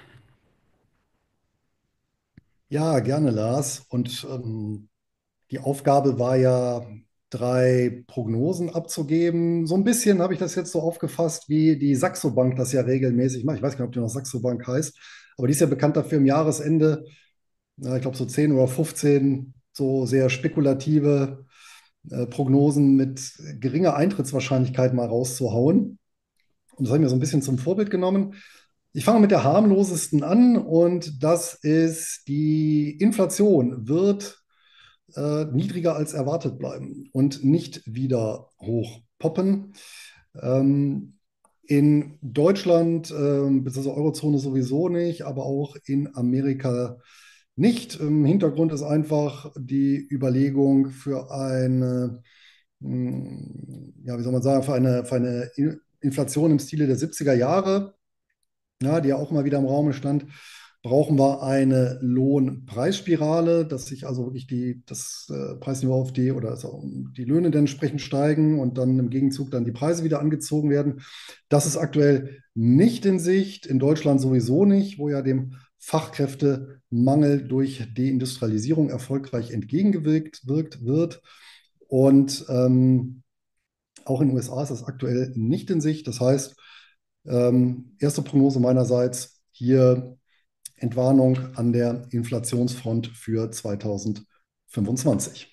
Ja, gerne, Lars. Und ähm, die Aufgabe war ja, drei Prognosen abzugeben. So ein bisschen habe ich das jetzt so aufgefasst, wie die Saxo Bank das ja regelmäßig macht. Ich weiß gar nicht, ob die noch Saxo Bank heißt, aber die ist ja bekannt dafür, im Jahresende, na, ich glaube so zehn oder fünfzehn so sehr spekulative äh, Prognosen mit geringer Eintrittswahrscheinlichkeit mal rauszuhauen. Und das habe ich mir so ein bisschen zum Vorbild genommen. Ich fange mit der harmlosesten an und das ist, die Inflation wird äh, niedriger als erwartet bleiben und nicht wieder hoch poppen. Ähm, in Deutschland, ähm, beziehungsweise Eurozone sowieso nicht, aber auch in Amerika nicht. Im Hintergrund ist einfach die Überlegung für eine, mh, ja, wie soll man sagen, für eine, für eine Inflation im Stile der siebziger Jahre, ja, die ja auch mal wieder im Raum stand. brauchen wir eine Lohnpreisspirale, dass sich also wirklich die, das äh, Preisniveau auf die oder also die Löhne dann entsprechend steigen und dann im Gegenzug dann die Preise wieder angezogen werden. Das ist aktuell nicht in Sicht, in Deutschland sowieso nicht, wo ja dem Fachkräftemangel durch Deindustrialisierung erfolgreich entgegengewirkt wirkt, wird. Und ähm, auch in den U S A ist das aktuell nicht in Sicht. Das heißt, ähm, erste Prognose meinerseits hier Entwarnung an der Inflationsfront für zwanzig fünfundzwanzig.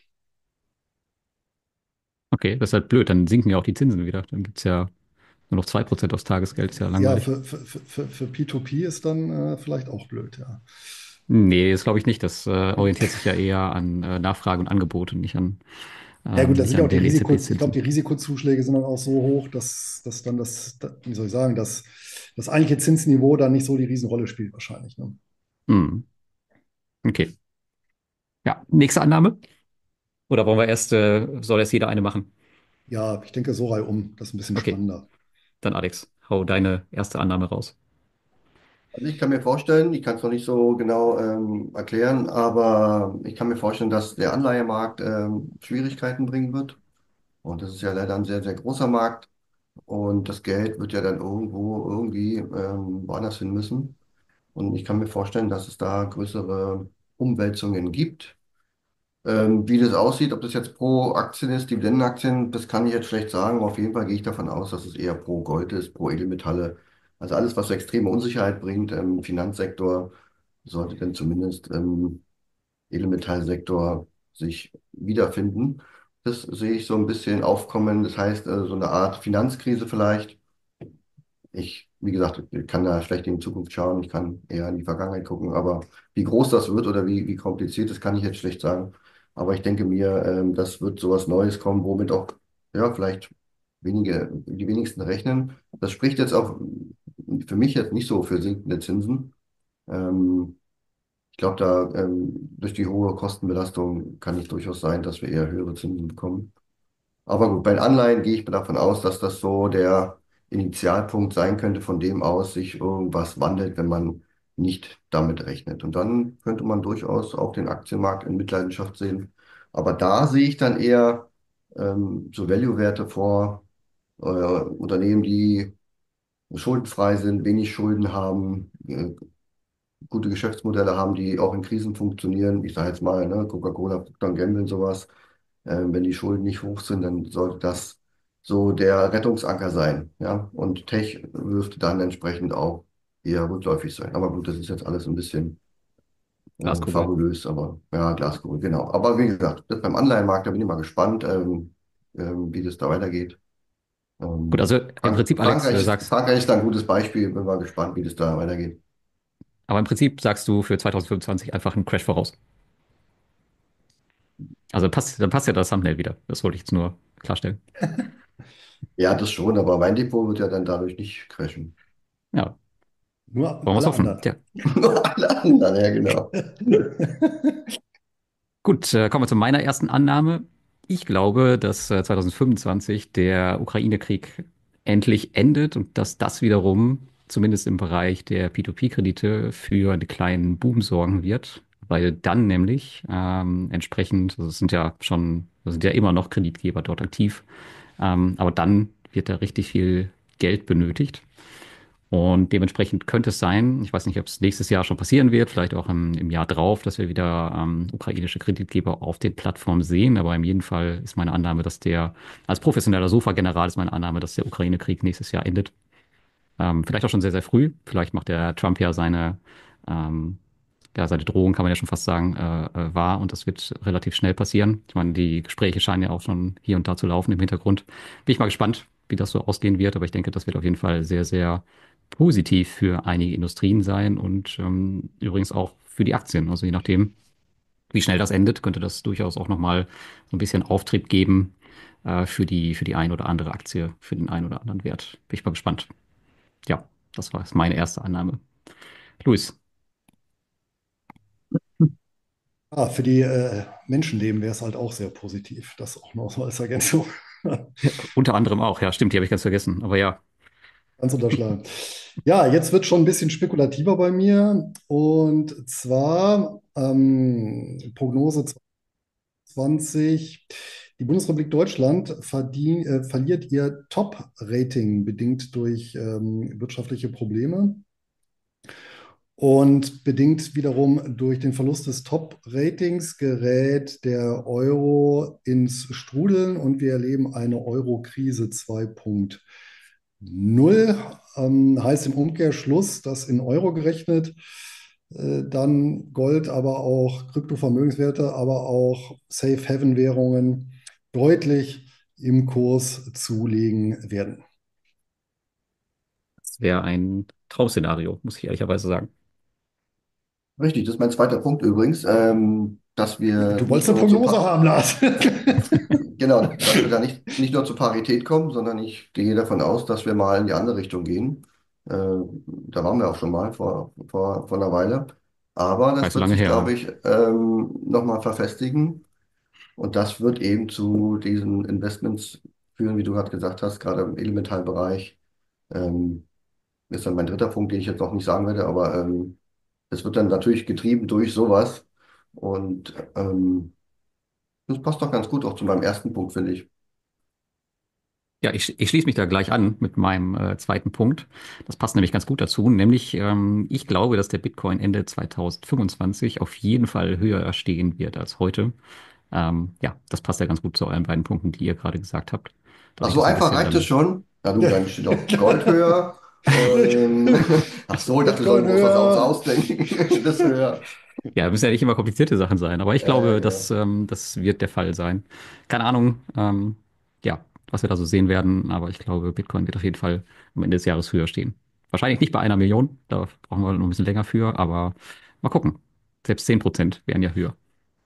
Okay, das ist halt blöd. Dann sinken ja auch die Zinsen wieder. Dann gibt es ja nur noch zwei Prozent aufs Tagesgeld. Ist ja Ja, langweilig. für, für, für, für P zwei P ist dann äh, vielleicht auch blöd, ja. Nee, das glaube ich nicht. Das äh, orientiert sich ja eher an äh, Nachfrage und Angebot und nicht an, Ja gut, ähm, da nicht sind ja auch an die den Risiko, ich glaube, die E Z B-Zinsen. Risikozuschläge sind dann auch so hoch, dass, dass dann das, da- wie soll ich sagen, dass das eigentliche Zinsniveau dann nicht so die Riesenrolle spielt wahrscheinlich. Ne? Hm. Okay. Ja, nächste Annahme. Oder wollen wir erst, äh, soll erst jeder eine machen? Ja, ich denke so reihum, das ist ein bisschen Okay, spannender. dann Alex, hau deine erste Annahme raus. Also ich kann mir vorstellen, ich kann es noch nicht so genau ähm, erklären, aber ich kann mir vorstellen, dass der Anleihemarkt ähm, Schwierigkeiten bringen wird. Und das ist ja leider ein sehr, sehr großer Markt. Und das Geld wird ja dann irgendwo irgendwie ähm, woanders hin müssen. Und ich kann mir vorstellen, dass es da größere Umwälzungen gibt. Ähm, wie das aussieht, ob das jetzt pro Aktien ist, Dividendenaktien, das kann ich jetzt schlecht sagen. Auf jeden Fall gehe ich davon aus, dass es eher pro Gold ist, pro Edelmetalle. Also alles, was so extreme Unsicherheit bringt im Finanzsektor, sollte dann zumindest im Edelmetallsektor sich wiederfinden. Das sehe ich so ein bisschen aufkommen. Das heißt, äh, so eine Art Finanzkrise vielleicht. Ich, wie gesagt, ich kann da schlecht in die Zukunft schauen. Ich kann eher in die Vergangenheit gucken. Aber wie groß das wird oder wie, wie kompliziert, das kann ich jetzt schlecht sagen. Aber ich denke mir, ähm, das wird sowas Neues kommen, womit auch, ja, vielleicht wenige, die wenigsten rechnen. Das spricht jetzt auch für mich jetzt nicht so für sinkende Zinsen. Ähm, Ich glaube, da ähm, durch die hohe Kostenbelastung kann es durchaus sein, dass wir eher höhere Zinsen bekommen. Aber gut, bei den Anleihen gehe ich davon aus, dass das so der Initialpunkt sein könnte, von dem aus sich irgendwas wandelt, wenn man nicht damit rechnet. Und dann könnte man durchaus auch den Aktienmarkt in Mitleidenschaft ziehen. Aber da sehe ich dann eher ähm, so Value-Werte vor, äh, Unternehmen, die schuldenfrei sind, wenig Schulden haben, äh, gute Geschäftsmodelle haben, die auch in Krisen funktionieren. Ich sage jetzt mal, ne, Coca-Cola, Procter Gamble, sowas. Ähm, wenn die Schulden nicht hoch sind, dann sollte das so der Rettungsanker sein. Ja? Und Tech dürfte dann entsprechend auch eher rückläufig sein. Aber gut, das ist jetzt alles ein bisschen äh, Glaskugel. fabulös, aber ja, Glaskugel, genau. Aber wie gesagt, das beim Anleihenmarkt, da bin ich mal gespannt, ähm, ähm, wie das da weitergeht. Gut, Ähm, also im Frank Prinzip, Alex, äh, Frankreich, sagst, Frankreich ist da ein gutes Beispiel, bin mal gespannt, wie das da weitergeht. aber im Prinzip sagst du für zwanzig fünfundzwanzig einfach einen Crash voraus. Also passt, dann passt ja das Thumbnail wieder. Das wollte ich jetzt nur klarstellen. Ja, das schon, aber mein Depot wird ja dann dadurch nicht crashen. Ja, Nur wollen wir es alle hoffen. anderen. Ja. Nur alle anderen, ja, genau. Gut, äh, kommen wir zu meiner ersten Annahme. Ich glaube, dass äh, zwanzig fünfundzwanzig der Ukraine-Krieg endlich endet und dass das wiederum zumindest im Bereich der P zwei P-Kredite für einen kleinen Boom sorgen wird, weil dann nämlich ähm, entsprechend, also es sind ja schon, es sind ja immer noch Kreditgeber dort aktiv, ähm, aber dann wird da richtig viel Geld benötigt. Und dementsprechend könnte es sein, ich weiß nicht, ob es nächstes Jahr schon passieren wird, vielleicht auch im, im Jahr drauf, dass wir wieder ähm, ukrainische Kreditgeber auf den Plattformen sehen. Aber in jedem Fall ist meine Annahme, dass der, als professioneller Sofa-General ist meine Annahme, dass der Ukraine-Krieg nächstes Jahr endet. Ähm, vielleicht auch schon sehr, sehr früh. Vielleicht macht der Trump ja seine, ähm, ja, seine Drohung, kann man ja schon fast sagen, äh, äh, wahr. Und das wird relativ schnell passieren. Ich meine, die Gespräche scheinen ja auch schon hier und da zu laufen im Hintergrund. Bin ich mal gespannt, wie das so ausgehen wird. Aber ich denke, das wird auf jeden Fall sehr, sehr positiv für einige Industrien sein und ähm, übrigens auch für die Aktien. Also je nachdem, wie schnell das endet, könnte das durchaus auch nochmal so ein bisschen Auftrieb geben äh, für die, für die ein oder andere Aktie, für den ein oder anderen Wert. Bin ich mal gespannt. Ja, das war jetzt meine erste Annahme. Luis, Ah, für die äh, Menschenleben wäre es halt auch sehr positiv. Das auch noch so als Ergänzung. ja, unter anderem auch, ja, stimmt, die habe ich ganz vergessen. Aber ja, Ganz unterschlagen. Ja, jetzt wird schon ein bisschen spekulativer bei mir. Und zwar ähm, Prognose zwanzig. Die Bundesrepublik Deutschland verdien, äh, verliert ihr Top-Rating bedingt durch ähm, wirtschaftliche Probleme und bedingt wiederum durch den Verlust des Top-Ratings gerät der Euro ins Strudeln und wir erleben eine Euro-Krise zwei Punkt null. Ähm, heißt im Umkehrschluss, dass in Euro gerechnet äh, dann Gold, aber auch Kryptovermögenswerte, aber auch Safe-Haven-Währungen deutlich im Kurs zulegen werden. Das wäre ein Traum-Szenario, muss ich ehrlicherweise sagen. Richtig, das ist mein zweiter Punkt übrigens, ähm, dass wir Du nicht wolltest eine nur zu Prognose pa haben, Lars. genau, dass wir da nicht, nicht nur zur Parität kommen, sondern ich gehe davon aus, dass wir mal in die andere Richtung gehen. Äh, da waren wir auch schon mal vor, vor, vor einer Weile. Aber Gar das nicht so wird lange sich, her. glaube Ne? ich, ähm, nochmal verfestigen. Und das wird eben zu diesen Investments führen, wie du gerade gesagt hast, gerade im Elementalbereich. Ähm, ist dann mein dritter Punkt, den ich jetzt noch nicht sagen werde, aber ähm, es wird dann natürlich getrieben durch sowas. Und ähm, das passt doch ganz gut auch zu meinem ersten Punkt, finde ich. Ja, ich, ich schließe mich da gleich an mit meinem äh, zweiten Punkt. Das passt nämlich ganz gut dazu. Nämlich, ähm, ich glaube, dass der Bitcoin Ende zwanzig fünfundzwanzig auf jeden Fall höher stehen wird als heute. Ähm, ja, das passt ja ganz gut zu euren beiden Punkten, die ihr gerade gesagt habt. Dass Ach, ich so das so ein einfach bisschen reicht es dann. schon. Na du, dann steht auch Gold höher. Ähm, ach so, ich dachte, wir sollen Bitcoin uns was uns höher. ausdenken. Das höher. Ja, müssen ja nicht immer komplizierte Sachen sein, aber ich Ja, ja, glaube, das, genau. ähm, das wird der Fall sein. Keine Ahnung, ähm, ja, was wir da so sehen werden, aber ich glaube, Bitcoin wird auf jeden Fall am Ende des Jahres höher stehen. Wahrscheinlich nicht bei einer Million, da brauchen wir noch ein bisschen länger für, aber mal gucken. Selbst zehn Prozent wären ja höher.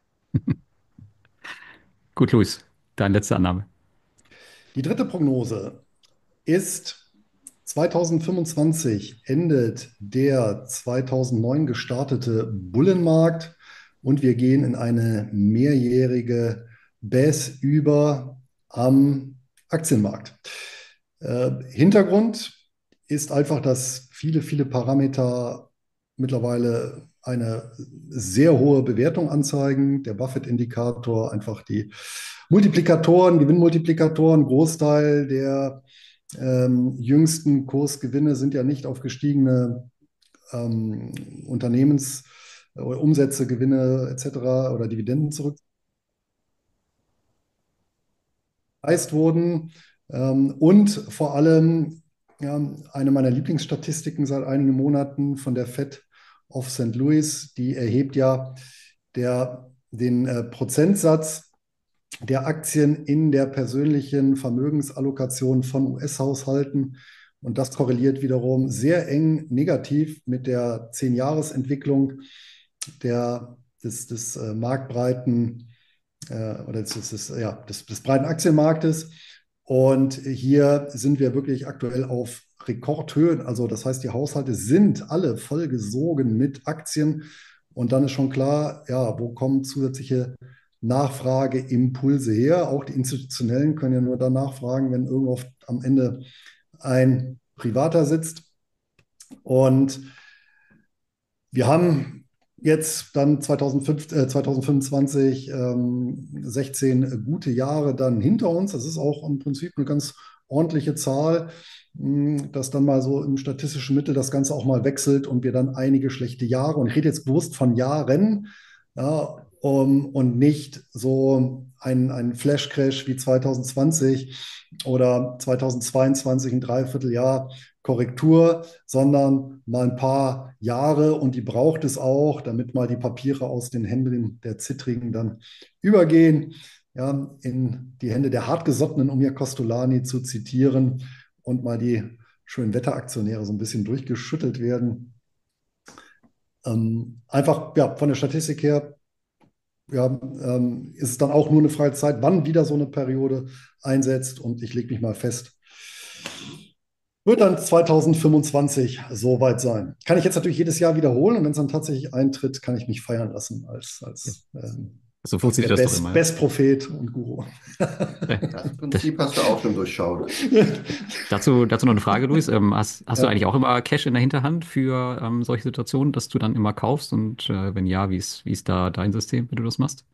Gut, Luis, deine letzte Annahme. Die dritte Prognose ist zwanzig fünfundzwanzig endet der zweitausendneun gestartete Bullenmarkt und wir gehen in eine mehrjährige Baisse über am Aktienmarkt. Äh, Hintergrund ist einfach, dass viele, viele Parameter mittlerweile eine sehr hohe Bewertung anzeigen. Der Buffett-Indikator, einfach die Multiplikatoren, Gewinnmultiplikatoren, Großteil der ähm, jüngsten Kursgewinne sind ja nicht auf gestiegene ähm, Unternehmens- oder Umsätze, Gewinne et cetera oder Dividenden zurückgepreist wurden. Ähm, und vor allem ja, eine meiner Lieblingsstatistiken seit einigen Monaten von der Fed of Saint Louis, die erhebt ja der, den äh, Prozentsatz der Aktien in der persönlichen Vermögensallokation von U S-Haushalten. Und das korreliert wiederum sehr eng negativ mit der zehn-Jahres-Entwicklung der, des, des äh, marktbreiten äh, oder des, des, ja, des, des breiten Aktienmarktes. Und hier sind wir wirklich aktuell auf Rekordhöhen. Also das heißt, die Haushalte sind alle vollgesogen mit Aktien. Und dann ist schon klar, ja, wo kommen zusätzliche Nachfrageimpulse her? Auch die Institutionellen können ja nur dann nachfragen, wenn irgendwo am Ende ein Privater sitzt. Und wir haben jetzt dann zweitausendfünf, äh, zweitausendfünfundzwanzig ähm, sechzehn gute Jahre dann hinter uns. Das ist auch im Prinzip eine ganz ordentliche Zahl, mh, dass dann mal so im statistischen Mittel das Ganze auch mal wechselt und wir dann einige schlechte Jahre, und ich rede jetzt bewusst von Jahren, ja, um, und nicht so ein, ein Flash-Crash wie zweitausendzwanzig oder zweitausendzweiundzwanzig, ein Dreivierteljahr Korrektur, sondern mal ein paar Jahre, und die braucht es auch, damit mal die Papiere aus den Händen der Zittrigen dann übergehen, ja, in die Hände der Hartgesottenen, um hier Costolani zu zitieren, und mal die schönen Wetteraktionäre so ein bisschen durchgeschüttelt werden. Ähm, einfach ja, von der Statistik her ja, ähm, ist es dann auch nur eine freie Zeit, wann wieder so eine Periode einsetzt, und ich lege mich mal fest, wird dann zweitausendfünfundzwanzig soweit sein. Kann ich jetzt natürlich jedes Jahr wiederholen, und wenn es dann tatsächlich eintritt, kann ich mich feiern lassen als, als ähm, So Das ist der funktioniert das doch Best, immer. Best Prophet und Guru. Ja. Das Das, Prinzip hast du auch schon durchschaut. dazu, dazu noch eine Frage, Luis. Ähm, hast, hast du Ja. eigentlich auch immer Cash in der Hinterhand für ähm, solche Situationen, dass du dann immer kaufst? Und äh, wenn ja, wie ist, wie ist da dein System, wenn du das machst?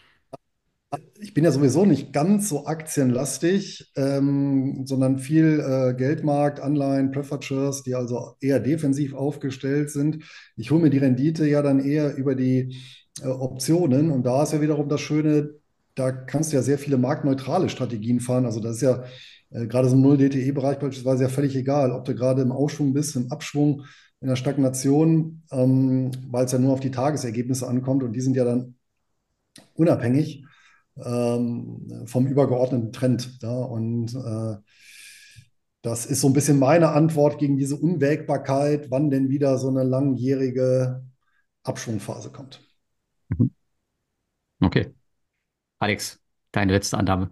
Ich bin ja sowieso nicht ganz so aktienlastig, ähm, sondern viel äh, Geldmarkt, Anleihen, Preferred Shares, die also eher defensiv aufgestellt sind. Ich hole mir die Rendite ja dann eher über die äh, Optionen. Und da ist ja wiederum das Schöne, da kannst du ja sehr viele marktneutrale Strategien fahren. Also das ist ja äh, gerade so im null D T E-Bereich beispielsweise ja völlig egal, ob du gerade im Aufschwung bist, im Abschwung, in der Stagnation, ähm, weil es ja nur auf die Tagesergebnisse ankommt und die sind ja dann unabhängig ähm, vom übergeordneten Trend. Ja? Und äh, das ist so ein bisschen meine Antwort gegen diese Unwägbarkeit, wann denn wieder so eine langjährige Abschwungphase kommt. Mhm. Okay. Alex, deine letzte Annahme.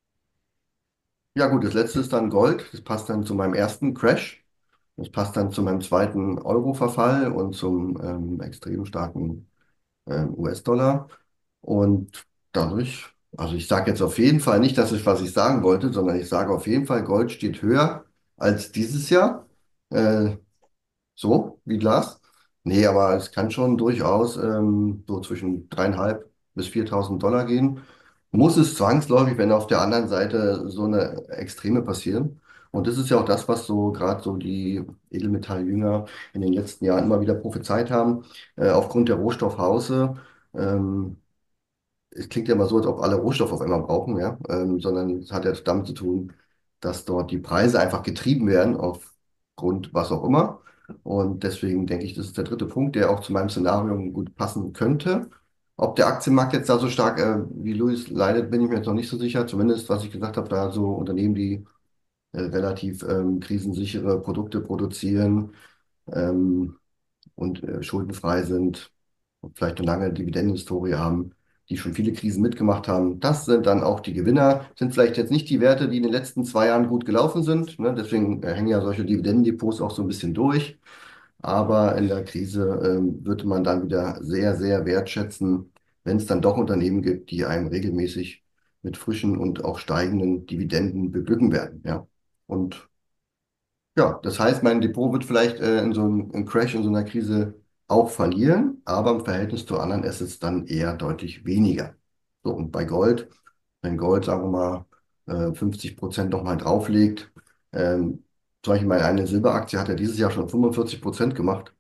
Ja gut, das letzte ist dann Gold. Das passt dann zu meinem ersten Crash. Das passt dann zu meinem zweiten Euro-Verfall und zum ähm, extrem starken ähm, U S-Dollar. Und dadurch, also ich sage jetzt auf jeden Fall nicht, das ist, was ich sagen wollte, sondern ich sage auf jeden Fall, Gold steht höher als dieses Jahr. Äh, So, wie Glas? Nee, aber es kann schon durchaus ähm, so zwischen dreieinhalb bis viertausend Dollar gehen. Muss es zwangsläufig, wenn auf der anderen Seite so eine Extreme passieren. Und das ist ja auch das, was so gerade so die Edelmetalljünger in den letzten Jahren immer wieder prophezeit haben. Äh, aufgrund der Rohstoffhause. Ähm, Es klingt ja immer so, als ob alle Rohstoffe auf einmal brauchen, ja, ähm, sondern es hat ja damit zu tun, dass dort die Preise einfach getrieben werden aufgrund was auch immer. Und deswegen denke ich, das ist der dritte Punkt, der auch zu meinem Szenario gut passen könnte. Ob der Aktienmarkt jetzt da so stark äh, wie Louis leidet, bin ich mir jetzt noch nicht so sicher. Zumindest, was ich gesagt habe, da so Unternehmen, die äh, relativ ähm, krisensichere Produkte produzieren, ähm, und äh, schuldenfrei sind und vielleicht eine lange Dividendenhistorie haben, die schon viele Krisen mitgemacht haben. Das sind dann auch die Gewinner. Sind vielleicht jetzt nicht die Werte, die in den letzten zwei Jahren gut gelaufen sind. Ne? Deswegen äh, hängen ja solche Dividendendepots auch so ein bisschen durch. Aber in der Krise ähm, würde man dann wieder sehr, sehr wertschätzen, wenn es dann doch Unternehmen gibt, die einem regelmäßig mit frischen und auch steigenden Dividenden beglücken werden. Ja. Und ja, das heißt, mein Depot wird vielleicht äh, in so einem, im Crash, in so einer Krise auch verlieren, aber im Verhältnis zu anderen Assets dann eher deutlich weniger. So, und bei Gold, wenn Gold, sagen wir mal, äh, fünfzig Prozent nochmal drauflegt, ähm, zum Beispiel meine eine Silberaktie hat ja dieses Jahr schon fünfundvierzig Prozent gemacht.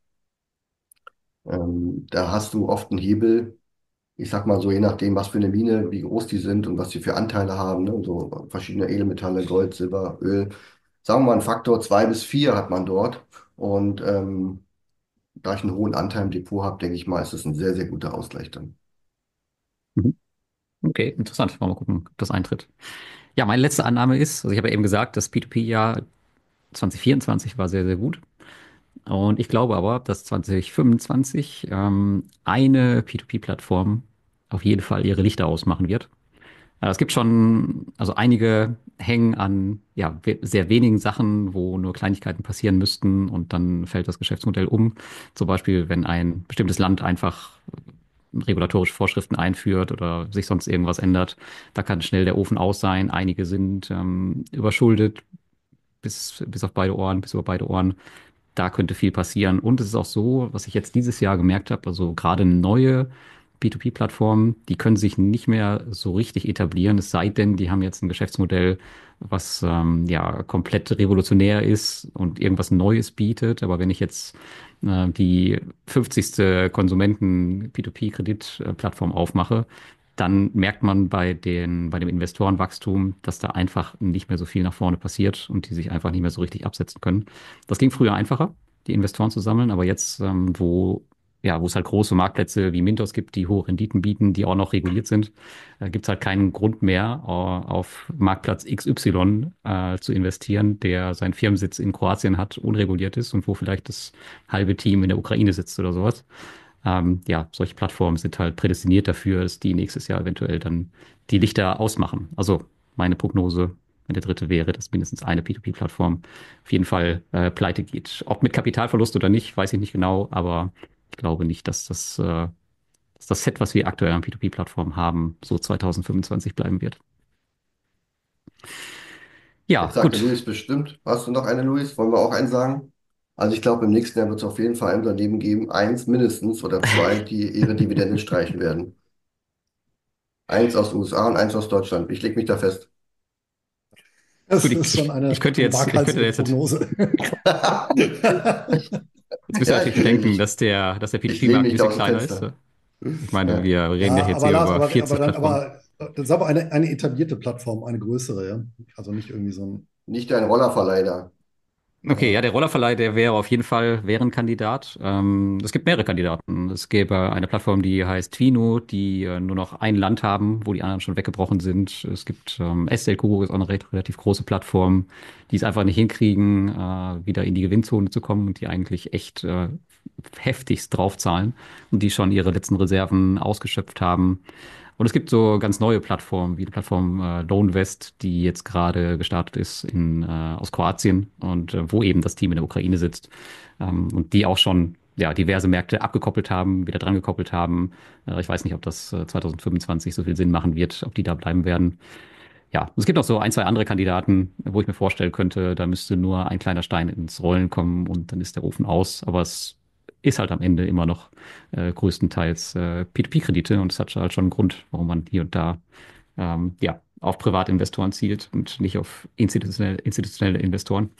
Ähm, da hast du oft einen Hebel, ich sag mal so, je nachdem, was für eine Mine, wie groß die sind und was die für Anteile haben, ne? So verschiedene Edelmetalle, Gold, Silber, Öl. Sagen wir mal, einen Faktor zwei bis vier hat man dort. Und ähm, da ich einen hohen Anteil im Depot habe, denke ich mal, ist das ein sehr, sehr guter Ausgleich dann. Mhm. Okay, interessant. Wollen wir mal gucken, ob das eintritt. Ja, meine letzte Annahme ist, also ich habe ja eben gesagt, das P zwei P-Jahr zwanzig vierundzwanzig war sehr, sehr gut. Und ich glaube aber, dass zwanzig fünfundzwanzig ähm, eine P zwei P-Plattform auf jeden Fall ihre Lichter ausmachen wird. Äh, Es gibt schon, also einige hängen an ja, we- sehr wenigen Sachen, wo nur Kleinigkeiten passieren müssten und dann fällt das Geschäftsmodell um. Zum Beispiel, wenn ein bestimmtes Land einfach regulatorische Vorschriften einführt oder sich sonst irgendwas ändert, da kann schnell der Ofen aus sein. Einige sind ähm, überschuldet bis, bis auf beide Ohren, bis über beide Ohren. Da könnte viel passieren. Und es ist auch so, was ich jetzt dieses Jahr gemerkt habe, also gerade neue P zwei P-Plattformen, die können sich nicht mehr so richtig etablieren, es sei denn, die haben jetzt ein Geschäftsmodell, was ähm, ja komplett revolutionär ist und irgendwas Neues bietet. Aber wenn ich jetzt äh, die fünfzigste Konsumenten-P zwei P-Kreditplattform aufmache, dann merkt man bei den, bei dem Investorenwachstum, dass da einfach nicht mehr so viel nach vorne passiert und die sich einfach nicht mehr so richtig absetzen können. Das ging früher einfacher, die Investoren zu sammeln, aber jetzt, ähm, wo, ja, wo es halt große Marktplätze wie Mintos gibt, die hohe Renditen bieten, die auch noch reguliert sind, äh, gibt es halt keinen Grund mehr, äh, auf Marktplatz X Y äh, zu investieren, der seinen Firmensitz in Kroatien hat, unreguliert ist und wo vielleicht das halbe Team in der Ukraine sitzt oder sowas. Ähm, ja, solche Plattformen sind halt prädestiniert dafür, dass die nächstes Jahr eventuell dann die Lichter ausmachen. Also meine Prognose, wenn der dritte wäre, dass mindestens eine P zwei P-Plattform auf jeden Fall äh, pleite geht. Ob mit Kapitalverlust oder nicht, weiß ich nicht genau, aber ich glaube nicht, dass das, äh, dass das Set, was wir aktuell an P zwei P-Plattformen haben, so zwanzig fünfundzwanzig bleiben wird. Jetzt Ja, sagte gut. Luis bestimmt. Hast du noch eine, Luis? Wollen wir auch einen sagen? Also ich glaube, im nächsten Jahr wird es auf jeden Fall ein Unternehmen geben, eins mindestens oder zwei, die ihre Dividenden streichen werden. Eins aus den U S A und eins aus Deutschland. Ich lege mich da fest. Das Gut, ich, ist schon ich, ich eine, könnte eine jetzt, ich könnte waghalsige jetzt, jetzt Prognose. müssen wir Ja, natürlich ich lehne bedenken, mich, dass der, dass der ich lehne P zwei P-Markt ein mich da bisschen aus dem kleiner ist. Fenster. Ich meine, Ja. wir reden ja Ja, jetzt aber hier Lars, über aber, aber vierzig dann, Plattformen. aber das ist aber eine, eine etablierte Plattform, eine größere, ja. Also nicht irgendwie so ein, Nicht dein Rollerverleih da. Okay, ja, ja. der Rollerverleih, der wäre auf jeden Fall wäre ein Kandidat. Ähm, es gibt mehrere Kandidaten. Es gäbe eine Plattform, die heißt Twino, die äh, nur noch ein Land haben, wo die anderen schon weggebrochen sind. Es gibt ähm, S L Q, ist auch eine recht, relativ große Plattform, die es einfach nicht hinkriegen, äh, wieder in die Gewinnzone zu kommen und die eigentlich echt äh, heftigst draufzahlen und die schon ihre letzten Reserven ausgeschöpft haben. Und es gibt so ganz neue Plattformen, wie die Plattform äh, Loanvest, die jetzt gerade gestartet ist in, äh, aus Kroatien und äh, wo eben das Team in der Ukraine sitzt ähm, und die auch schon ja, diverse Märkte abgekoppelt haben, wieder dran gekoppelt haben. Äh, ich weiß nicht, ob das äh, zwanzig fünfundzwanzig so viel Sinn machen wird, ob die da bleiben werden. Ja, es gibt noch so ein, zwei andere Kandidaten, wo ich mir vorstellen könnte, da müsste nur ein kleiner Stein ins Rollen kommen und dann ist der Ofen aus. Aber es ist halt am Ende immer noch äh, größtenteils äh, P zwei P-Kredite und es hat halt schon einen Grund, warum man hier und da ähm, ja, auf Privatinvestoren zielt und nicht auf institutionelle, institutionelle Investoren.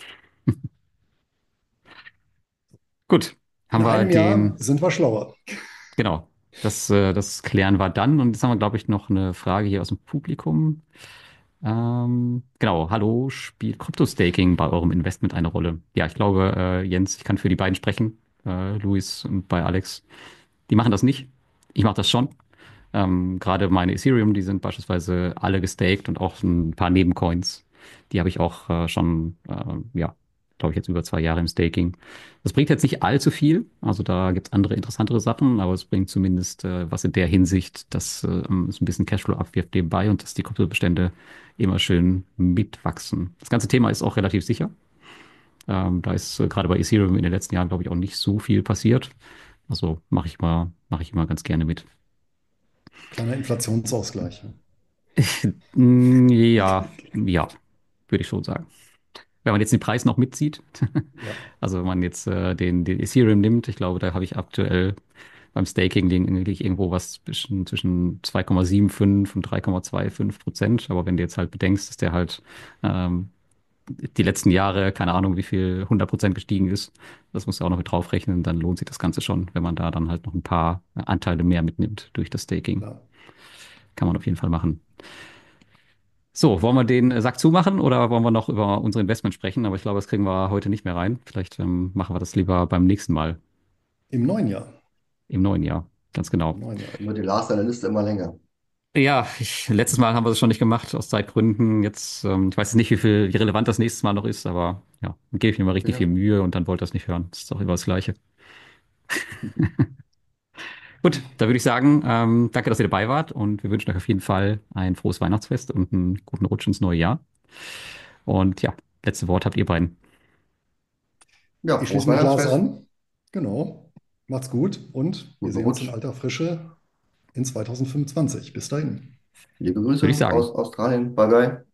Gut, In haben wir einem Jahr den, sind wir schlauer. genau, das, äh, das klären wir dann. Und jetzt haben wir, glaube ich, noch eine Frage hier aus dem Publikum. Ähm, genau, hallo, spielt Krypto-Staking bei eurem Investment eine Rolle? Ja, ich glaube, äh, Jens, ich kann für die beiden sprechen, äh, Luis und bei Alex. Die machen das nicht. Ich mache das schon. Ähm, gerade meine Ethereum, die sind beispielsweise alle gestaked und auch ein paar Nebencoins. Die habe ich auch äh, schon, äh, ja, glaube ich, jetzt über zwei Jahre im Staking. Das bringt jetzt nicht allzu viel. Also da gibt es andere interessantere Sachen, aber es bringt zumindest äh, was in der Hinsicht, dass äh, es ein bisschen Cashflow abwirft nebenbei und dass die Kryptobestände immer schön mitwachsen. Das ganze Thema ist auch relativ sicher. Ähm, da ist äh, gerade bei Ethereum in den letzten Jahren, glaube ich, auch nicht so viel passiert. Also mache ich mal, mache ich immer ganz gerne mit. Kleiner Inflationsausgleich. Mm, Ja, ja, würde ich schon sagen. Wenn man jetzt den Preis noch mitzieht, Ja, also wenn man jetzt äh, den, den Ethereum nimmt, ich glaube, da habe ich aktuell beim Staking liegen eigentlich irgendwo was zwischen, zwischen zwei Komma fünfundsiebzig und drei Komma fünfundzwanzig Prozent. Aber wenn du jetzt halt bedenkst, dass der halt ähm, die letzten Jahre, keine Ahnung, wie viel, hundert Prozent gestiegen ist, das musst du auch noch mit draufrechnen, dann lohnt sich das Ganze schon, wenn man da dann halt noch ein paar Anteile mehr mitnimmt durch das Staking. klar. Kann man auf jeden Fall machen. So, wollen wir den äh, Sack zumachen oder wollen wir noch über unsere Investment sprechen? Aber ich glaube, das kriegen wir heute nicht mehr rein. Vielleicht ähm, machen wir das lieber beim nächsten Mal Im neuen Jahr. im neuen Jahr. Ganz Im genau. neuen Jahr. Dann wird die Last deine Liste immer länger. Ja, ich, letztes Mal haben wir es schon nicht gemacht, aus Zeitgründen. Jetzt, ähm, ich weiß jetzt nicht, wie viel, wie relevant das nächstes Mal noch ist, aber ja, dann gebe ich mir mal richtig viel Ja. Mühe und dann wollt ihr das nicht hören. Das ist doch immer das Gleiche. Gut, da würde ich sagen, ähm, danke, dass ihr dabei wart und wir wünschen euch auf jeden Fall ein frohes Weihnachtsfest und einen guten Rutsch ins neue Jahr. Und ja, letzte Wort habt ihr beiden. Ja, Ich frohes schließe mich Lars Weihnachtsfest. an. Genau. Macht's gut und wir Guten sehen uns in Rutsch. alter Frische in zwanzig fünfundzwanzig. Bis dahin. Liebe Würde ich Grüße sagen. aus Australien. Bye bye.